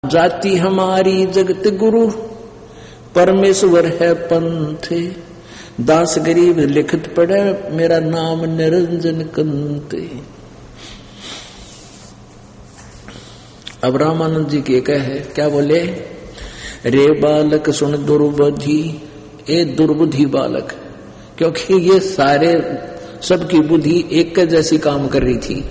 जाति हमारी जगत गुरु, परमेश्वर है पंथ। दास गरीब लिखत पड़े, मेरा नाम निरंजन कंत। अब रामानंद जी के कहे क्या बोले, रे बालक सुन दुर्बुद्धि, ए दुर्बुद्धि बालक, क्योंकि ये सारे सबकी बुद्धि एक जैसी काम कर रही थी।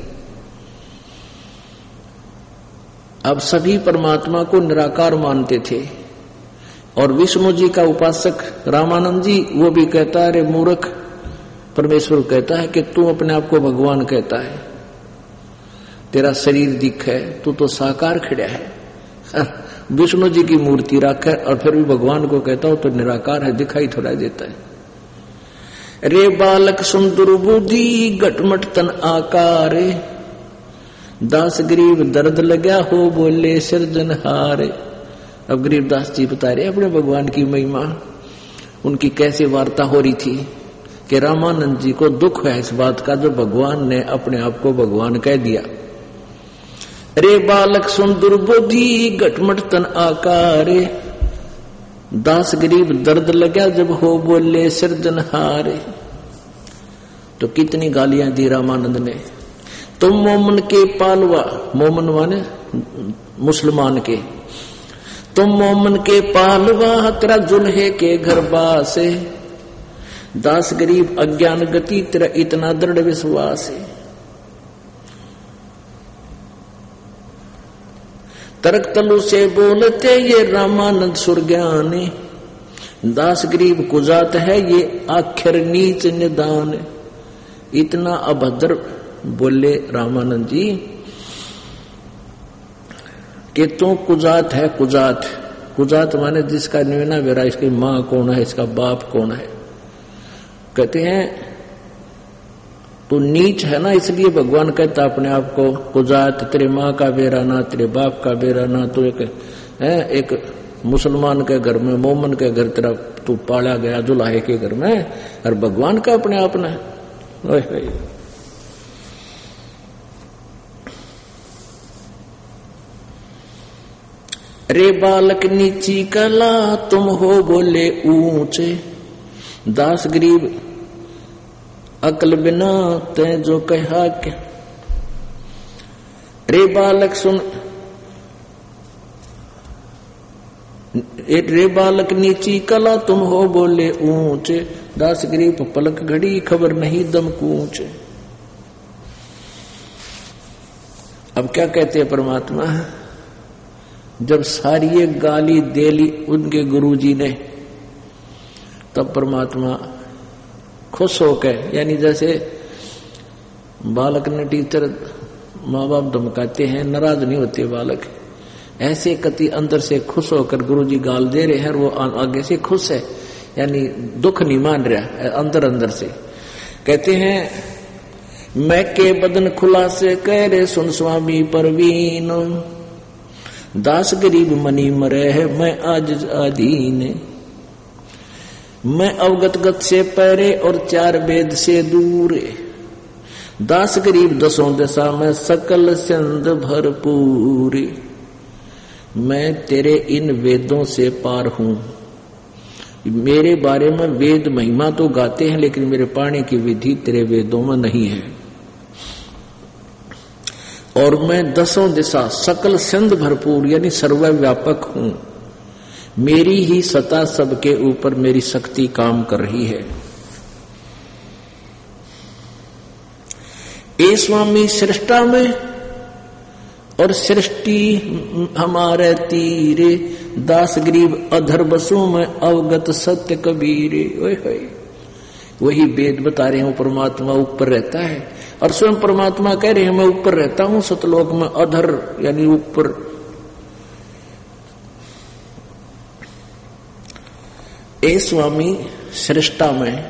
अब सभी परमात्मा को निराकार मानते थे और विष्णु जी का उपासक रामानंद जी वो भी कहता है, रे मूर्ख, परमेश्वर कहता है कि तू अपने आप को भगवान कहता है, तेरा शरीर दिख है, तू तो साकार खड़ा है। विष्णु जी की मूर्ति रख है और फिर भी भगवान को कहता हो तो निराकार है, दिखाई थोड़ा देता है। रे बालक सुन दुर्बुद्धि, घटमट तन आकार, दास गरीब दर्द लगा हो बोले सिरजनहार। अब गरीबदास जी बता रहे अपने भगवान की महिमा, उनकी कैसे वार्ता हो रही थी कि रामानंद जी को दुख है इस बात का जो भगवान ने अपने आप को भगवान कह दिया। रे बालक सुन दुर्बुद्धि, घटमट तन आकार, दास गरीब दर्द लगा जब हो बोले सिरजनहार। तो कितनी गालियां दी रामानंद ने। तुम मोमन के पालवा, मोमन माने मुसलमान के, तुम मोमन के पालवा, तेरा जुल्हे के घर बासे, दास गरीब अज्ञान गति, तेरा इतना दृढ़ विश्वास है। तर्क तलु से बोलते ये रामानंद सुरज्ञानी, दास गरीब कुजात है ये आखिर नीच निदान। इतना अभद्र बोले रामानंद जी कि तू कुजात है। कुजात, कुजात माने जिसका निर्णय वेरा, इसकी मां कौन है, इसका बाप कौन है। कहते हैं तू नीच है ना, इसलिए भगवान कहता अपने आप को कुजात, तेरे माँ का बेरा ना, तेरे बाप का बेरा ना, तू एक मुसलमान के घर में, मोमन के घर तेरा तू पाला गया, जुलाहे के घर में, और भगवान का अपने आप ने। रे बालक नीची कला, तुम हो बोले ऊंचे, दास गरीब अकल बिना ते जो कहा क्या। रे बालक सुन, रे बालक नीची कला, तुम हो बोले ऊंचे, दास गरीब पलक घड़ी खबर नहीं दम कूचे। अब क्या कहते हैं परमात्मा, जब सारी ये गाली दे ली उनके गुरुजी ने, तब परमात्मा खुश होकर, यानी जैसे बालक ने टीचर माँ बाप धमकाते हैं, नाराज नहीं होते बालक, ऐसे कति अंदर से खुश होकर गुरुजी गाल दे रहे हैं, वो आगे से खुश है, यानी दुख नहीं मान रहा अंदर अंदर से। कहते हैं मैं के बदन खुला से कह रे सुन स्वामी परवीन, दास गरीब मनी मरे है मैं आज अधीन। मैं अवगत गत से परे और चार वेद से दूर, दास गरीब दसों दशा में सकल संद भरपूर। मैं तेरे इन वेदों से पार हूं, मेरे बारे में वेद महिमा तो गाते हैं लेकिन मेरे पाने की विधि तेरे वेदों में नहीं है। और मैं दसों दिशा सकल संद भरपूर यानी सर्वव्यापक हूं, मेरी ही सत्ता सबके ऊपर मेरी शक्ति काम कर रही है। ए स्वामी सृष्टा में और सृष्टि हमारे तीरे, दास गरीब अधर बसों में अवगत सत्य कबीरे। वही वेद बता रहे हैं परमात्मा ऊपर रहता है और स्वयं परमात्मा कह रहे हैं मैं ऊपर रहता हूं सतलोक में, अधर यानी ऊपर। ए स्वामी सृष्टा में,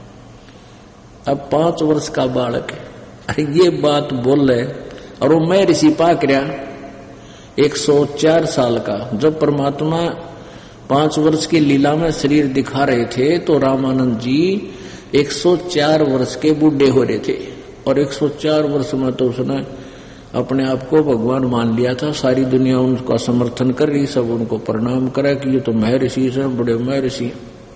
अब 5 वर्ष का बालक है, ये बात बोल रहे और वो मैं ऋषि पाक रहा 104 साल का। जब परमात्मा 5 वर्ष की लीला में शरीर दिखा रहे थे तो रामानंद जी 104 वर्ष के बूढ़े हो रहे थे और 104 वर्ष में तो उसने अपने आप को भगवान मान लिया था। सारी दुनिया उनका समर्थन कर रही, सब उनको प्रणाम करे कि ये तो महर्षि है, बड़े महर्षि।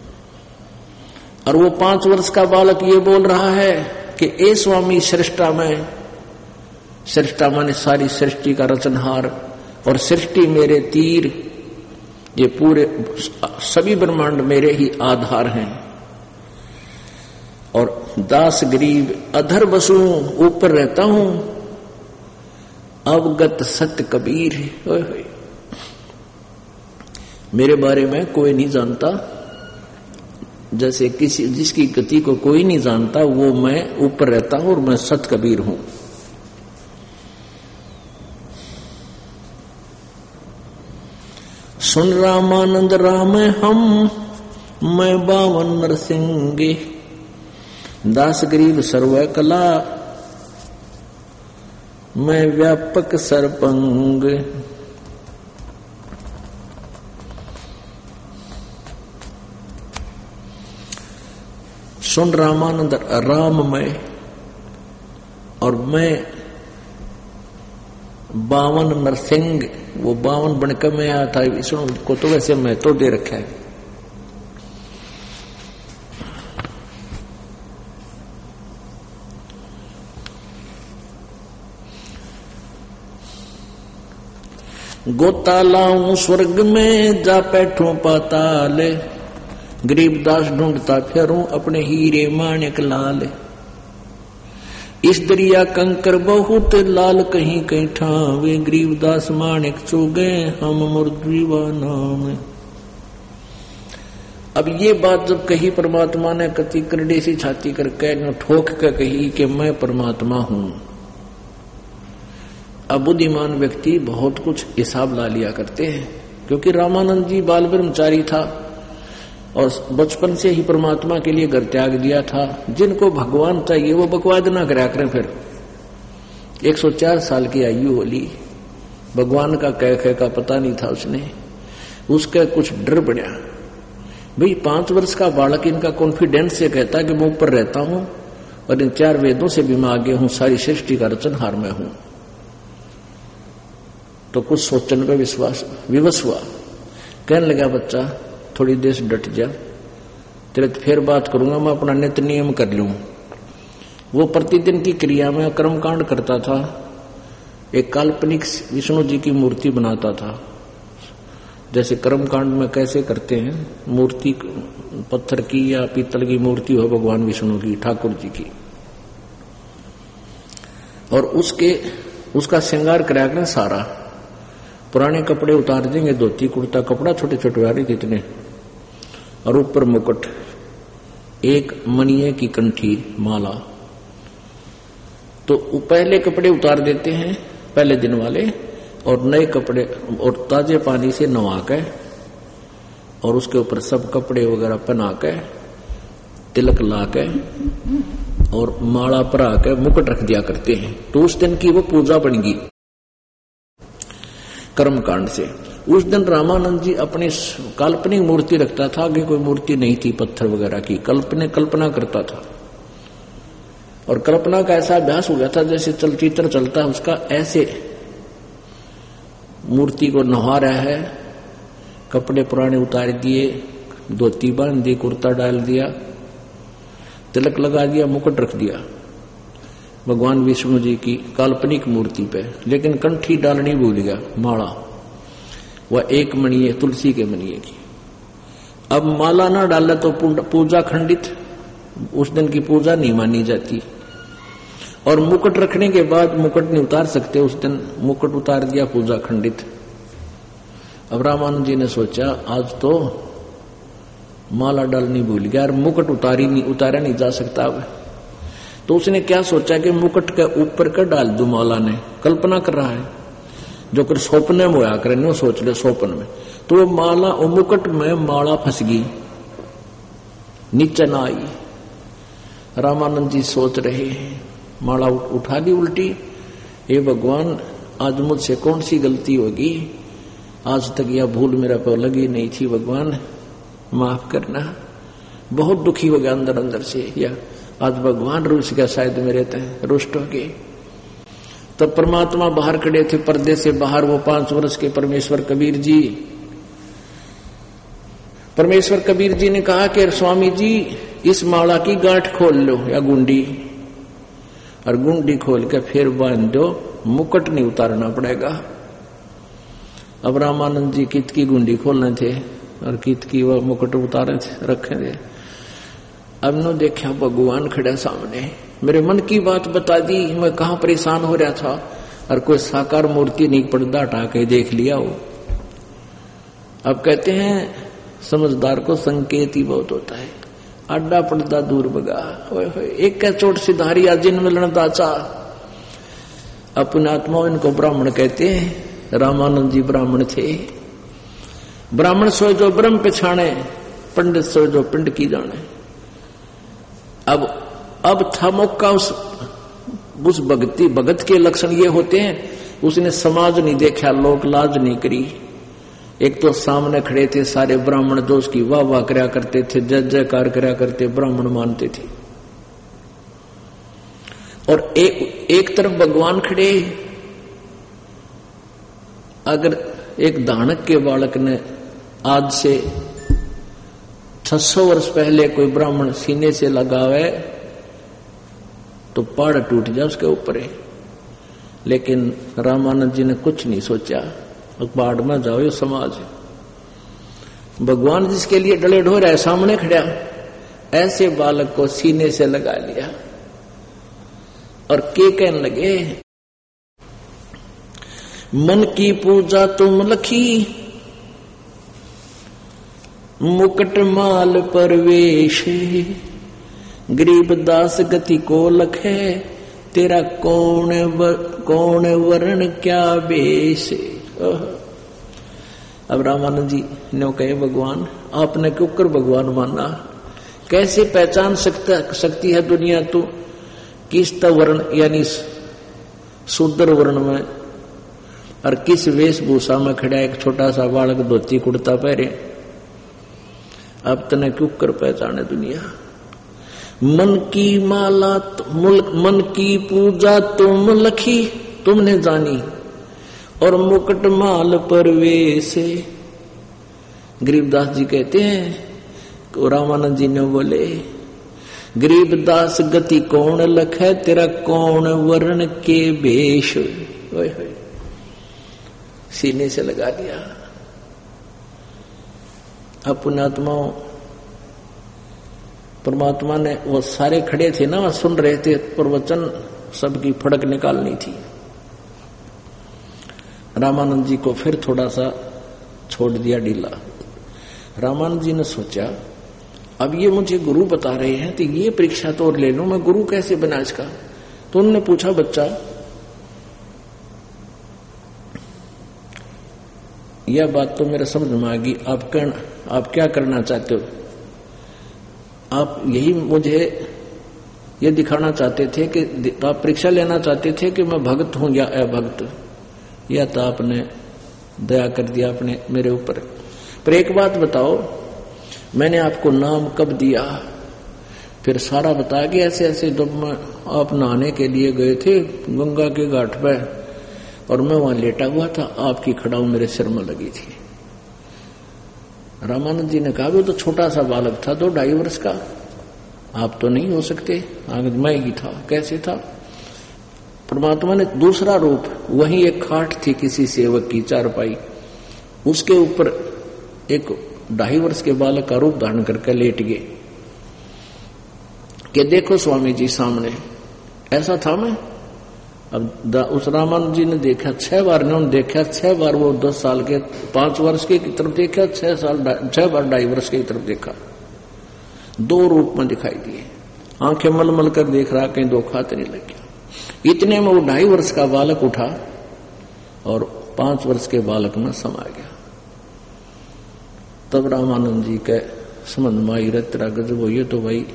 और वो 5 वर्ष का बालक ये बोल रहा है कि ए स्वामी सृष्टा में, सृष्टा माने सारी सृष्टि का रचनहार, और सृष्टि मेरे तीर, ये पूरे सभी ब्रह्मांड मेरे ही आधार हैं। और दास गरीब अधर बसू, ऊपर रहता हूं, अवगत सत्य कबीर। मेरे बारे में कोई नहीं जानता, जैसे किसी जिसकी गति को कोई नहीं जानता, वो मैं ऊपर रहता हूं और मैं सत कबीर हूं। सुन रामानंद राम हम, मैं बावन नरसिंगे, दास गरीब सर्व कला, मैं व्यापक सरपंग। सुन रामानंद राम मैं, और मैं 52 नरसिंह, वो 52 बनकर में आया था विष्णु को, तो वैसे मैं तो दे रखा है। गोता लाऊं स्वर्ग में, जा बैठूं पाताल, गरीबदास ढूंढता फिरूं अपने हीरे माणिक लाल। इस दरिया कंकर बहुत, लाल कहीं कहीं ठावे, गरीबदास माणिक चुगे हम मुर्दीवा नाम। अब ये बात जब कही परमात्मा ने, कति करड़े सी छाती करके ठोक कर कही कि मैं परमात्मा हूं। अब बुद्धिमान व्यक्ति बहुत कुछ हिसाब ला लिया करते हैं, क्योंकि रामानंद जी बाल ब्रह्मचारी था और बचपन से ही परमात्मा के लिए घर त्याग दिया था। जिनको भगवान चाहिए वो बकवाद ना करा करें। फिर 104 साल की आयु होली, भगवान का कह का पता नहीं था उसने, उसका कुछ डर बढ़ा। भाई 5 वर्ष का बालक इनका कॉन्फिडेंस से कहता कि मैं ऊपर रहता हूं और इन 4 वेदों से भी मैं आगे हूं, सारी सृष्टि का रचनहार मैं हूं। तो कुछ सोचने पे विवश हुआ, कहने लगा बच्चा थोड़ी देर से डट जा, तेरे फिर बात करूंगा, मैं अपना नित्य नियम कर लूं। वो प्रतिदिन की क्रिया में कर्मकांड करता था। एक काल्पनिक विष्णु जी की मूर्ति बनाता था, जैसे कर्मकांड में कैसे करते हैं, मूर्ति पत्थर की या पीतल की मूर्ति हो भगवान विष्णु की, ठाकुर जी की, और उसका श्रृंगार कराया सारा। पुराने कपड़े उतार देंगे, धोती कुर्ता कपड़ा छोटे छोटे आ रही थी इतने, और ऊपर मुकुट, एक मणिये की कंठी माला। तो पहले कपड़े उतार देते हैं पहले दिन वाले, और नए कपड़े और ताजे पानी से नवा के, और उसके ऊपर सब कपड़े वगैरह पहना के, तिलक ला के और माला परा के मुकुट रख दिया करते हैं। तो उस दिन की वो पूजा बन गई कर्मकांड से। उस दिन रामानंद जी अपनी काल्पनिक मूर्ति रखता था, आगे कोई मूर्ति नहीं थी पत्थर वगैरह की, कल्पना करता था। और कल्पना का ऐसा अभ्यास हो गया था जैसे चलचित्र चलता है उसका, ऐसे मूर्ति को नहा रहा है, कपड़े पुराने उतार दिए, धोती बांध दी, कुर्ता डाल दिया, तिलक लगा दिया, मुकुट रख दिया भगवान विष्णु जी की काल्पनिक मूर्ति पे, लेकिन कंठी डालनी भूल गया, माला, वह एक मणिये तुलसी के मणिये की। अब माला ना डाले तो पूजा खंडित, उस दिन की पूजा नहीं मानी जाती। और मुकुट रखने के बाद मुकुट नहीं उतार सकते, उस दिन मुकुट उतार दिया, पूजा खंडित। अब रामानंद जी ने सोचा आज तो माला डालनी भूल गया और मुकुट उतारा नहीं जा सकता। अब तो उसने क्या सोचा कि मुकुट के ऊपर का डाल दू माला ने, कल्पना कर रहा है जो कर स्वप्न में होया करे, सोच ले स्वप्न में। तो वो माला और मुकुट में माला फंस गई, नीचे ना आई। रामानंद जी सोच रहे हैं, माला उठा दी उल्टी, हे भगवान आज मुझसे कौन सी गलती होगी, आज तक यह भूल मेरा पर लगी नहीं थी, भगवान माफ करना। बहुत दुखी हो गया अंदर अंदर से, या आज भगवान रूस गया शायद मेरे तय, रुष्ट हो गए। तब परमात्मा बाहर खड़े थे, पर्दे से बाहर वो 5 वर्ष के परमेश्वर कबीर जी। परमेश्वर कबीर जी ने कहा कि स्वामी जी इस माला की गांठ खोल लो या गुंडी, और गुंडी खोल के फिर बांध दो, मुकुट नहीं उतारना पड़ेगा। अब रामानंद जी कित की गुंडी खोलने थे और कित की वो मुकुट उतारे थे, रखे थे। अब नो देखा भगवान खड़ा सामने, मेरे मन की बात बता दी, मैं कहाँ परेशान हो रहा था, और कोई साकार मूर्ति नहीं, पर्दा हटा के देख लिया वो। अब कहते हैं समझदार को संकेत ही बहुत होता है, अड्डा पर्दा दूर भगा, एक क्या चोट सिधारी जिन मिलन दाचा। अपने आत्मा इनको ब्राह्मण कहते हैं। रामानंद जी ब्राह्मण थे। ब्राह्मण सो जो ब्रह्म पछाणे, पंडित सो जो पिंड की जाने। अब था मौका उस भगत के लक्षण ये होते हैं, उसने समाज नहीं देखा, लोक लाज नहीं करी। एक तो सामने खड़े थे सारे ब्राह्मण जो उसकी वाह वाह करया करते थे, जय जयकार करया करते, ब्राह्मण मानते थे। और एक तरफ भगवान खड़े। अगर एक दानक के बालक ने आज से 600 वर्ष पहले कोई ब्राह्मण सीने से लगावे तो पहाड़ टूट जाए उसके ऊपर है। लेकिन रामानंद जी ने कुछ नहीं सोचा, पहाड़ में जाओ ये समाज। भगवान जिसके लिए डले ढोर है सामने खड़ा, ऐसे बालक को सीने से लगा लिया और के कहने लगे, मन की पूजा तुम लखी, मुकुट माल परवेश, गरीब दास गति को लखे, तेरा कौन वर्ण क्या बेश। अब रामानंद जी ने कहे, भगवान आपने क्यों कर भगवान माना, कैसे पहचान सकती है दुनिया तू किस वर्ण यानी शूद्र वर्ण में और किस वेशभूषा में खड़ा एक छोटा सा बालक धोती कुर्ता पहरे। अब तने क्यों कर पहचाने दुनिया। मन की माला मन की पूजा तुम लखी, तुमने जानी, और मुकुट माल परवेश। गरीबदास जी कहते हैं, रामानंद जी ने बोले, गरीबदास गति कौन लखे, तेरा कौन वर्ण के भेष। सीने से लगा दिया। अपने आत्माओं परमात्मा ने, वो सारे खड़े थे ना, सुन रहे थे प्रवचन, सबकी फड़क निकालनी थी। रामानंद जी को फिर थोड़ा सा छोड़ दिया ढीला। रामानंद जी ने सोचा, अब ये मुझे गुरु बता रहे हैं तो ये परीक्षा तो और ले लूं, मैं गुरु कैसे बना इसका। तो उन्होंने पूछा, बच्चा यह बात तो मेरे समझ में आ गई, आप क्या करना चाहते हो। आप यही मुझे ये दिखाना चाहते थे कि आप परीक्षा लेना चाहते थे कि मैं भक्त हूं या अभक्त, या तो आपने दया कर दिया अपने मेरे ऊपर। पर एक बात बताओ, मैंने आपको नाम कब दिया। फिर सारा बता के ऐसे ऐसे जब मैं आप नहाने के लिए गए थे गंगा के घाट पे और मैं वहां लेटा हुआ था, आपकी खड़ाऊ मेरे सिर में लगी थी। रामानंद जी ने कहा, वो तो छोटा सा बालक था, 2-2.5 वर्ष का, आप तो नहीं हो सकते। मैं ही था। कैसे था। परमात्मा ने दूसरा रूप, वहीं एक खाट थी किसी सेवक की चारपाई, उसके ऊपर एक 2.5 वर्ष के बालक का रूप धारण करके लेट गए कि देखो स्वामी जी सामने। ऐसा था मैं। अब उस रामानंद जी ने देखा 6 बार, ने देखा 6 बार, वो 10 साल के 5 वर्ष के तरफ देखा, 6 बार 2.5 वर्ष की तरफ देखा। 2 रूप में दिखाई दिए। आंखें मलमल कर देख रहा, कहीं 2 खाते नहीं लग गया। इतने में वो 2.5 वर्ष का बालक उठा और 5 वर्ष के बालक में समा गया। तब रामानंद जी के समझ में आई, तेरा गजब हो, ये तो भाई।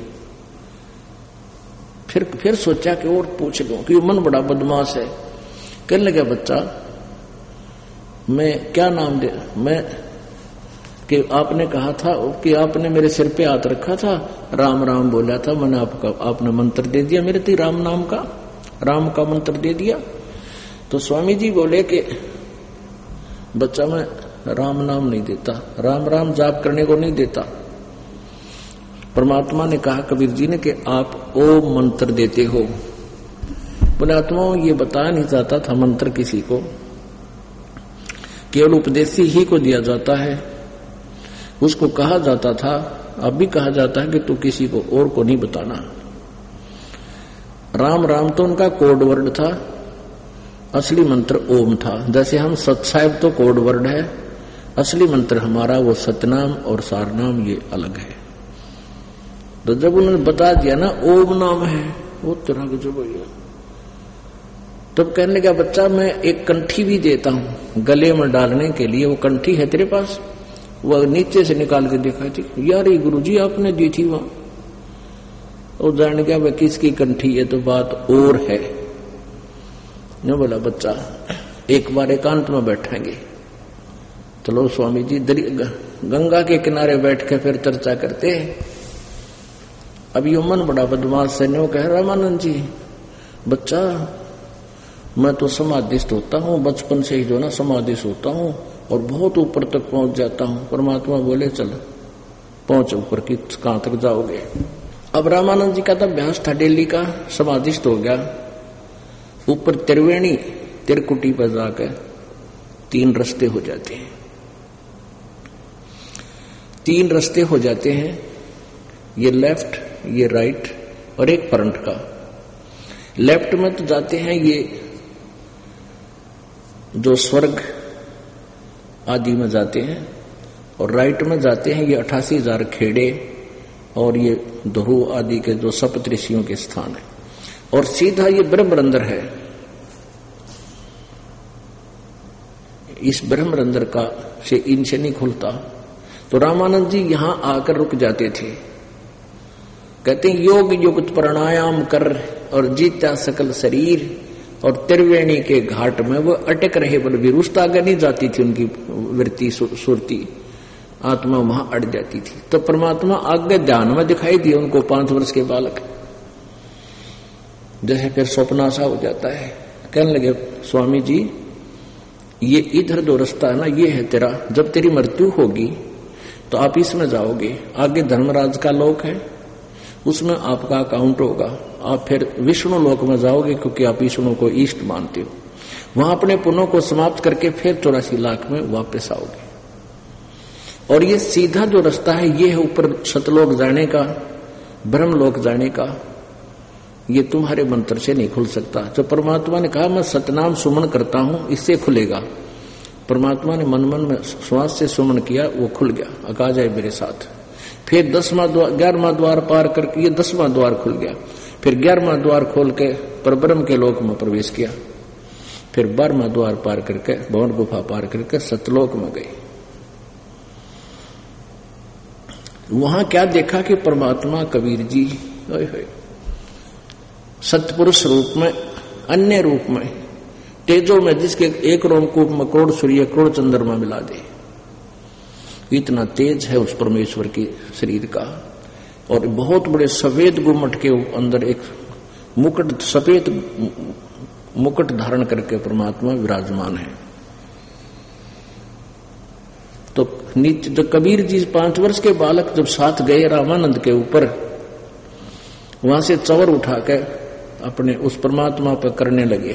फिर सोचा कि और पूछ लूं, कि मन बड़ा बदमाश है। कहने लगा, बच्चा मैं क्या नाम दे, मैं कि आपने कहा था कि आपने मेरे सिर पे हाथ रखा था, राम राम बोला था, मैंने आपने मंत्र दे दिया मेरे ती, राम नाम का, राम का मंत्र दे दिया। तो स्वामी जी बोले कि बच्चा मैं राम नाम नहीं देता, राम राम जाप करने को नहीं देता। परमात्मा ने कहा कबीर जी ने कि आप ओम मंत्र देते हो। बोले आत्माओं ये बताया नहीं जाता था मंत्र किसी को, केवल उपदेशी ही को दिया जाता है। उसको कहा जाता था, अब भी कहा जाता है कि तू किसी को और को नहीं बताना। राम राम तो उनका कोड वर्ड था, असली मंत्र ओम था। जैसे हम सत्साहिब तो कोड वर्ड है, असली मंत्र हमारा वो सतनाम और सारनाम ये अलग है। तो जब उन्होंने बता दिया ना ओम नाम है, वो तरह का जो भैया, तब कहने लगा बच्चा मैं एक कंठी भी देता हूं गले में डालने के लिए। वो कंठी है तेरे पास? वो नीचे से निकाल के देखा थी, यार ये गुरुजी आपने दी थी वहां। और जान गया वह किसकी कंठी है, तो बात और है। ने बोला बच्चा एक बार एकांत में बैठेंगे। चलो स्वामी जी गंगा के किनारे बैठ के फिर चर्चा करते हैं। अब यो मन बड़ा बदमाश है, कह रामानंद जी बच्चा मैं तो समाधिस्थ होता हूँ, बचपन से ही जो ना समाधिस्थ होता हूँ और बहुत ऊपर तक पहुंच जाता हूँ। परमात्मा बोले चल पहुंच ऊपर की, कहां तक जाओगे। अब रामानंद जी का तो अभ्यास था डेली का, समाधिस्थ हो गया। ऊपर त्रिवेणी तिरकुटी पर जाकर 3 रास्ते हो जाते हैं, 3 रास्ते हो जाते हैं, ये लेफ्ट, ये राइट और एक फ्रंट का। लेफ्ट में तो जाते हैं ये जो स्वर्ग आदि में जाते हैं, और राइट में जाते हैं ये 88,000 खेड़े और ये ध्रुव आदि के जो सप्त ऋषियों के स्थान है। और सीधा ये ब्रह्मरंध्र है। इस ब्रह्मरंध्र का से इनसे नहीं खुलता। तो रामानंद जी यहां आकर रुक जाते थे। कहते हैं योग युक्त प्राणायाम कर और जीता सकल शरीर, और त्रिवेणी के घाट में वो अटक रहे, बल विरुष्ट आगे नहीं जाती थी उनकी वृत्ति सुरती, आत्मा वहां अट जाती थी। तो परमात्मा आगे ध्यान में दिखाई दिए उनको, 5 वर्ष के बालक। जैसे फिर स्वप्न सा हो जाता है। कहने लगे स्वामी जी ये इधर जो रास्ता है ना ये है तेरा, जब तेरी मृत्यु होगी तो आप इसमें जाओगे। आगे धर्मराज का लोक है, उसमें आपका अकाउंट होगा। आप फिर विष्णु लोक में जाओगे क्योंकि आप विष्णु को इष्ट मानते हो। वहां अपने पुण्यों को समाप्त करके फिर 84 लाख में वापस आओगे। और ये सीधा जो रास्ता है ये है ऊपर सतलोक जाने का, ब्रह्मलोक जाने का। ये तुम्हारे मंत्र से नहीं खुल सकता। जो परमात्मा ने कहा मैं सतनाम सुमन करता हूं, इससे खुलेगा। परमात्मा ने मन मन में श्वास से सुमन किया, वो खुल गया। अका जाए मेरे साथ। फिर 11वां द्वार पार करके ये 10वां द्वार खुल गया। फिर 11वां द्वार खोल के परब्रह्म के लोक में प्रवेश किया। फिर 12वां द्वार पार करके भवन गुफा पार करके सतलोक में गए। वहां क्या देखा कि परमात्मा कबीर जी सतपुरुष रूप में, अन्य रूप में, तेजो में, जिसके एक रोमकूप में करोड़ सूर्य करोड़ चंद्रमा मिला दे, इतना तेज है उस परमेश्वर के शरीर का। और बहुत बड़े सफेद गुम्मट के अंदर एक मुकुट, सफेद मुकुट धारण करके परमात्मा विराजमान है। तो नीचे जो कबीर जी 5 वर्ष के बालक जब साथ गए रामानंद के ऊपर, वहां से चवर उठाकर अपने उस परमात्मा पर करने लगे।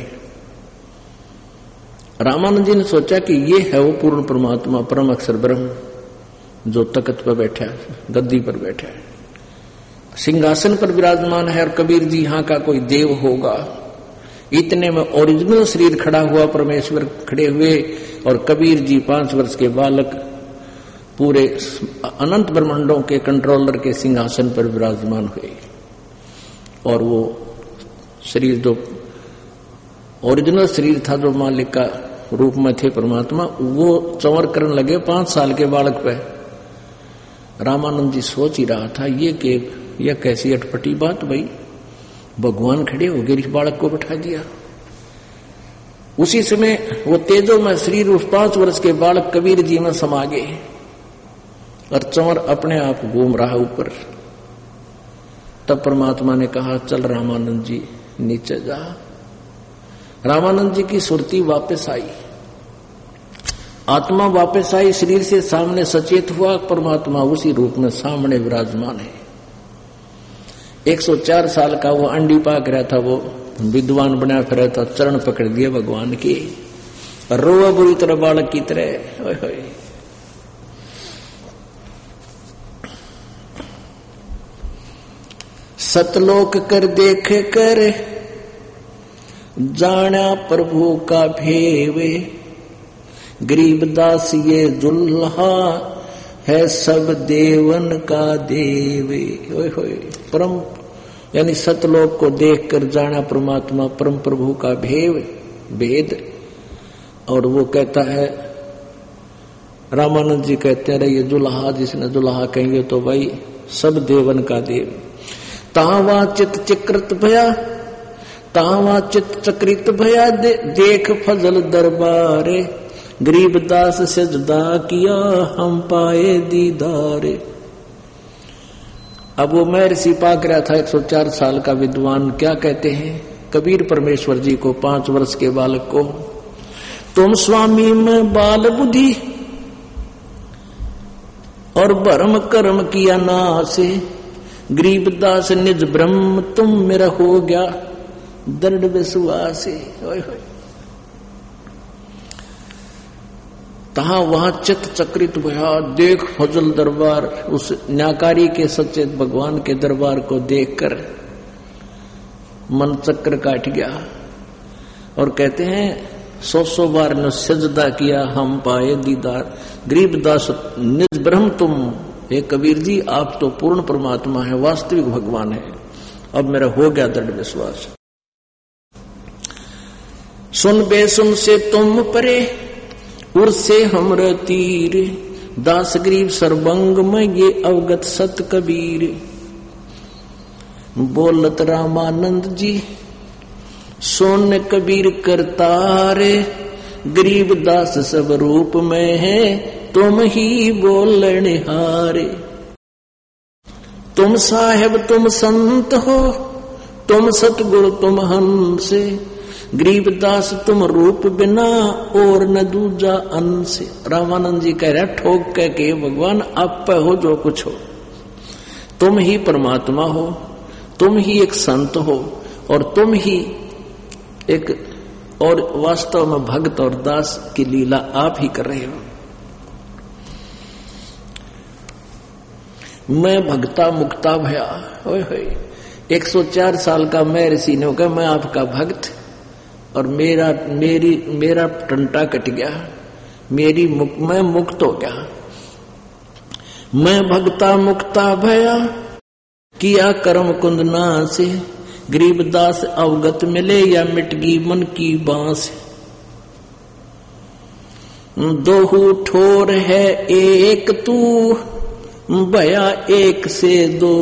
रामानंद जी ने सोचा कि ये है वो पूर्ण परमात्मा, परम अक्षर ब्रह्म, जो तख्त पर बैठा है, गद्दी पर बैठा है, सिंहासन पर विराजमान है। और कबीर जी यहाँ का कोई देव होगा। इतने में ओरिजिनल शरीर खड़ा हुआ, परमेश्वर खड़े हुए, और कबीर जी 5 वर्ष के बालक पूरे अनंत ब्रह्मांडों के कंट्रोलर के सिंहासन पर विराजमान हुए। और वो शरीर जो ओरिजिनल शरीर था, जो मालिक का रूप में थे परमात्मा, वो चंवर करने लगे 5 साल के बालक पे। रामानंद जी सोच ही रहा था ये कैसी अटपटी बात भाई, भगवान खड़े हो गए, इस बालक को बैठा दिया। उसी समय वो तेजो में शरीर उस 5 वर्ष के बालक कबीर जी में समा गए, और चंवर अपने आप घूम रहा ऊपर। तब परमात्मा ने कहा चल रामानंद जी नीचे जा। रामानंद जी की सुरती वापस आई, आत्मा वापस आई, शरीर से सामने सचेत हुआ, परमात्मा उसी रूप में सामने विराजमान है। 104 साल का वो अंडी पाक रहा था, वो विद्वान बना फिर था, चरण पकड़ दिए भगवान की, रोआ बुरी तरह बालक की तरह। ओए होए। सतलोक कर देख कर जाना प्रभु का भेवे, गरीबदास ये दुल्हा है सब देवन का देवे। ओए होए। परम यानी सतलोक को देखकर जाना परमात्मा परम प्रभु का भेद। और वो कहता है, रामानंद जी कहते रहे, ये दुल्हा जिसने दुल्हा कहेंगे तो भाई सब देवन का देव। तावा चित चक्रित भया, तावा चित चक्रित भया, देख फजल दरबारे, गरीबदास सजदा किया हम पाए दीदारे। अब वो महर्षि पाक रहा था 104 साल का विद्वान, क्या कहते हैं कबीर परमेश्वर जी को, 5 वर्ष के बालक को, तुम स्वामी में बाल बुद्धि और भरम कर्म किया नासे, गरीबदास निज ब्रह्म तुम मेरा हो गया दृढ़ विश्वास। तहा वहां चित चक्रित भया, देख फजल दरबार, उस न्याकारी के सच्चे भगवान के दरबार को देखकर मन चक्र काट गया। और कहते हैं 100 बार ने सजदा किया हम पाए दीदार, गरीबदास निज ब्रह्म तुम, हे कबीर जी आप तो पूर्ण परमात्मा है, वास्तविक भगवान है, अब मेरा हो गया दृढ़ विश्वास। सुन बेसुन से तुम परे, उर से हमर तीर, दास गरीब सर्वंग में ये अवगत सत कबीर। बोलत रामानंद जी सोन कबीर करतारे, गरीब दास सब रूप में है तुम ही बोलने हारे। तुम साहेब तुम संत हो, तुम सतगुरु तुम हंस, गरीबदास तुम रूप बिना और न दूजा अंश। रामानंद जी कह रहे ठोक कह के भगवान आप पे हो जो कुछ हो, तुम ही परमात्मा हो, तुम ही एक संत हो, और तुम ही एक और वास्तव में भक्त और दास की लीला आप ही कर रहे हो। मैं भक्ता मुक्ता भया, ओए होए। 104 साल का मैं ऋषि ने कहा मैं आपका भक्त, और मेरा टंटा कट गया, मैं मुक्त हो गया। मैं भक्ता मुक्ता भया, किया कर्म कुंदना से, गरीबदास अवगत मिले या मिटगी मन की बांस। दोहू ठोर है एक तू, भया एक से दो।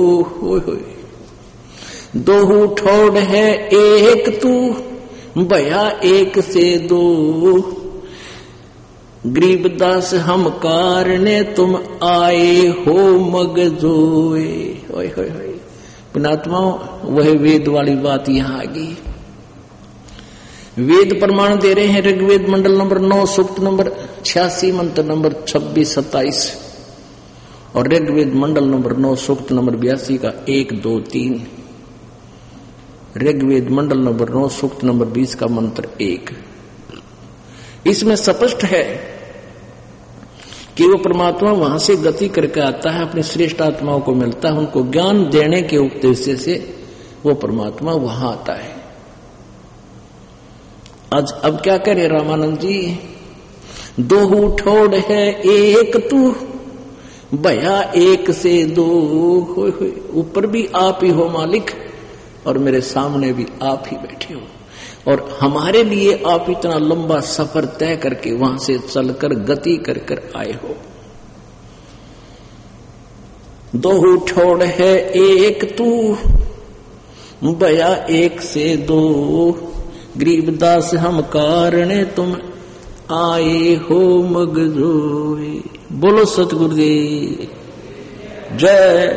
दोहू ठोर है एक तू, भया एक से दो। गरीबदास हम कारणे तुम आए हो मगजोए। ओए होए होए। पुणात्मा वह वेद वाली बात यहां आ गई। वेद प्रमाण दे रहे हैं ऋग्वेद मंडल नंबर 9 सूक्त नंबर 86 मंत्र नंबर 26-27 और ऋग्वेद मंडल नंबर 9 सूक्त नंबर 82 का 1, 2, 3। ऋग्वेद मंडल नंबर 9 सूक्त नंबर 20 का मंत्र 1। इसमें स्पष्ट है कि वो परमात्मा वहां से गति करके आता है, अपनी श्रेष्ठ आत्माओं को मिलता है, उनको ज्ञान देने के उद्देश्य से वो परमात्मा वहां आता है। आज अब क्या करे रामानंद जी, दोहू ठोड़ है एक तू, भया एक से दो। ऊपर भी आप ही हो मालिक और मेरे सामने भी आप ही बैठे हो, और हमारे लिए आप इतना लंबा सफर तय करके वहां से चलकर गति कर कर आए हो। दोहू ठोड़ है एक तू, भया एक से दो। गरीबदास हम कारणे तुम आए हो मगजोए। बोलो सतगुरुदेव जय।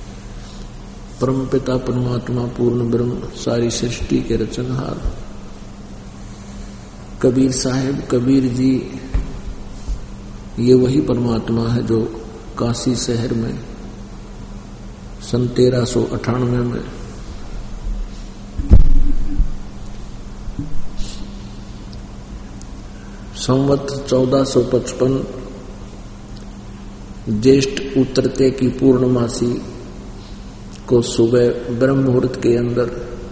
परमपिता परमात्मा पूर्ण ब्रह्म सारी सृष्टि के रचनहार कबीर साहब, कबीर जी ये वही परमात्मा है जो काशी शहर में सन 1398 में संवत 1455 ज्येष्ठ उतरते की पूर्णमासी को सुबह ब्रह्म मुहूर्त के अंदर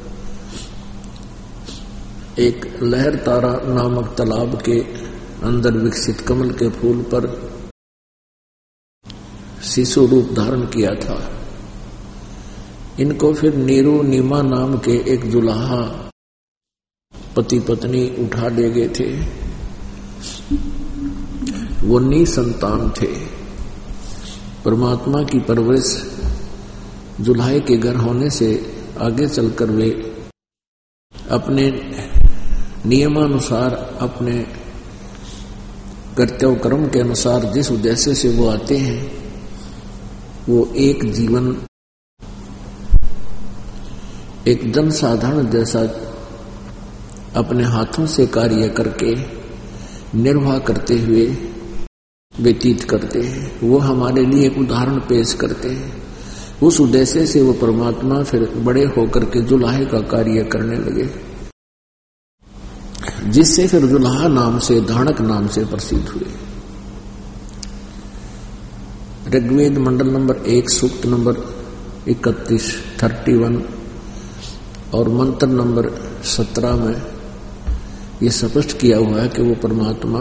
एक लहर तारा नामक तालाब के अंदर विकसित कमल के फूल पर शिशु रूप धारण किया था। इनको फिर नीरू नीमा नाम के एक दुल्हा पति पत्नी उठा ले गए थे। वो निसंतान थे। परमात्मा की परवरिश दुल्हे के घर होने से आगे चलकर वे अपने नियमानुसार, अपने कर्तव्य कर्म के अनुसार जिस उद्देश्य से वो आते हैं, वो एक जीवन एक जन साधारण जैसा अपने हाथों से कार्य करके निर्वाह करते हुए व्यतीत करते हैं। वो हमारे लिए एक उदाहरण पेश करते हैं। उस उद्देश्य से वो परमात्मा फिर बड़े होकर के जुल्हे का कार्य करने लगे, जिससे फिर जुल्हा नाम से, धाणक नाम से प्रसिद्ध हुए। ऋग्वेद मंडल नंबर 1 सूक्त नंबर 31 और मंत्र नंबर 17 में ये स्पष्ट किया हुआ है कि वो परमात्मा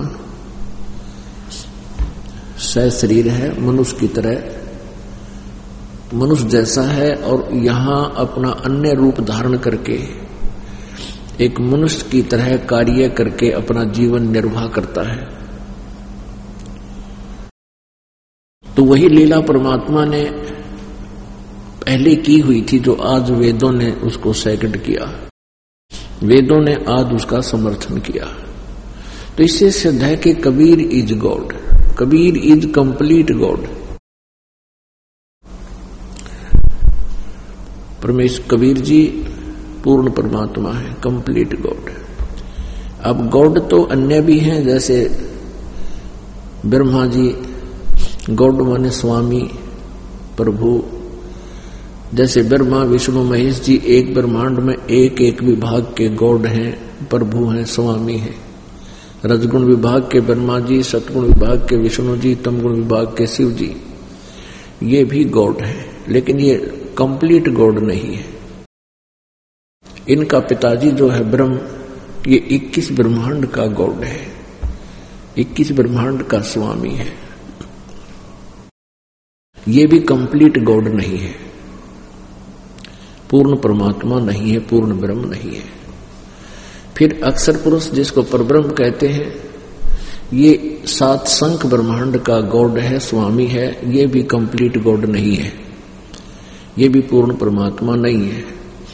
सशरीर है, मनुष्य की तरह, मनुष्य जैसा है, और यहाँ अपना अन्य रूप धारण करके एक मनुष्य की तरह कार्य करके अपना जीवन निर्वाह करता है। तो वही लीला परमात्मा ने पहले की हुई थी, जो आज वेदों ने उसको सेकंड किया, वेदों ने आज उसका समर्थन किया। तो इससे सिद्ध है कि Kabir is God, Kabir is complete God. परमेश्वर कबीर जी पूर्ण परमात्मा है, कंप्लीट गॉड। अब गॉड तो अन्य भी हैं, जैसे ब्रह्मा जी गॉड माने स्वामी, प्रभु। जैसे ब्रह्मा विष्णु महेश जी एक ब्रह्मांड में एक एक विभाग के गॉड हैं, प्रभु हैं, स्वामी हैं। रजगुण विभाग के ब्रह्मा जी, सतगुण विभाग के विष्णु जी, तमगुण विभाग के शिव जी, ये भी गॉड है, लेकिन ये कंप्लीट गॉड नहीं है। इनका पिताजी जो है ब्रह्म, ये 21 ब्रह्मांड का गॉड है, 21 ब्रह्मांड का स्वामी है। ये भी कंप्लीट गॉड नहीं है, पूर्ण परमात्मा नहीं है, पूर्ण ब्रह्म नहीं है। फिर अक्षर पुरुष जिसको परब्रह्म कहते हैं, ये 7 संख ब्रह्मांड का गॉड है, स्वामी है। ये भी कंप्लीट गॉड नहीं है, ये भी पूर्ण परमात्मा नहीं है।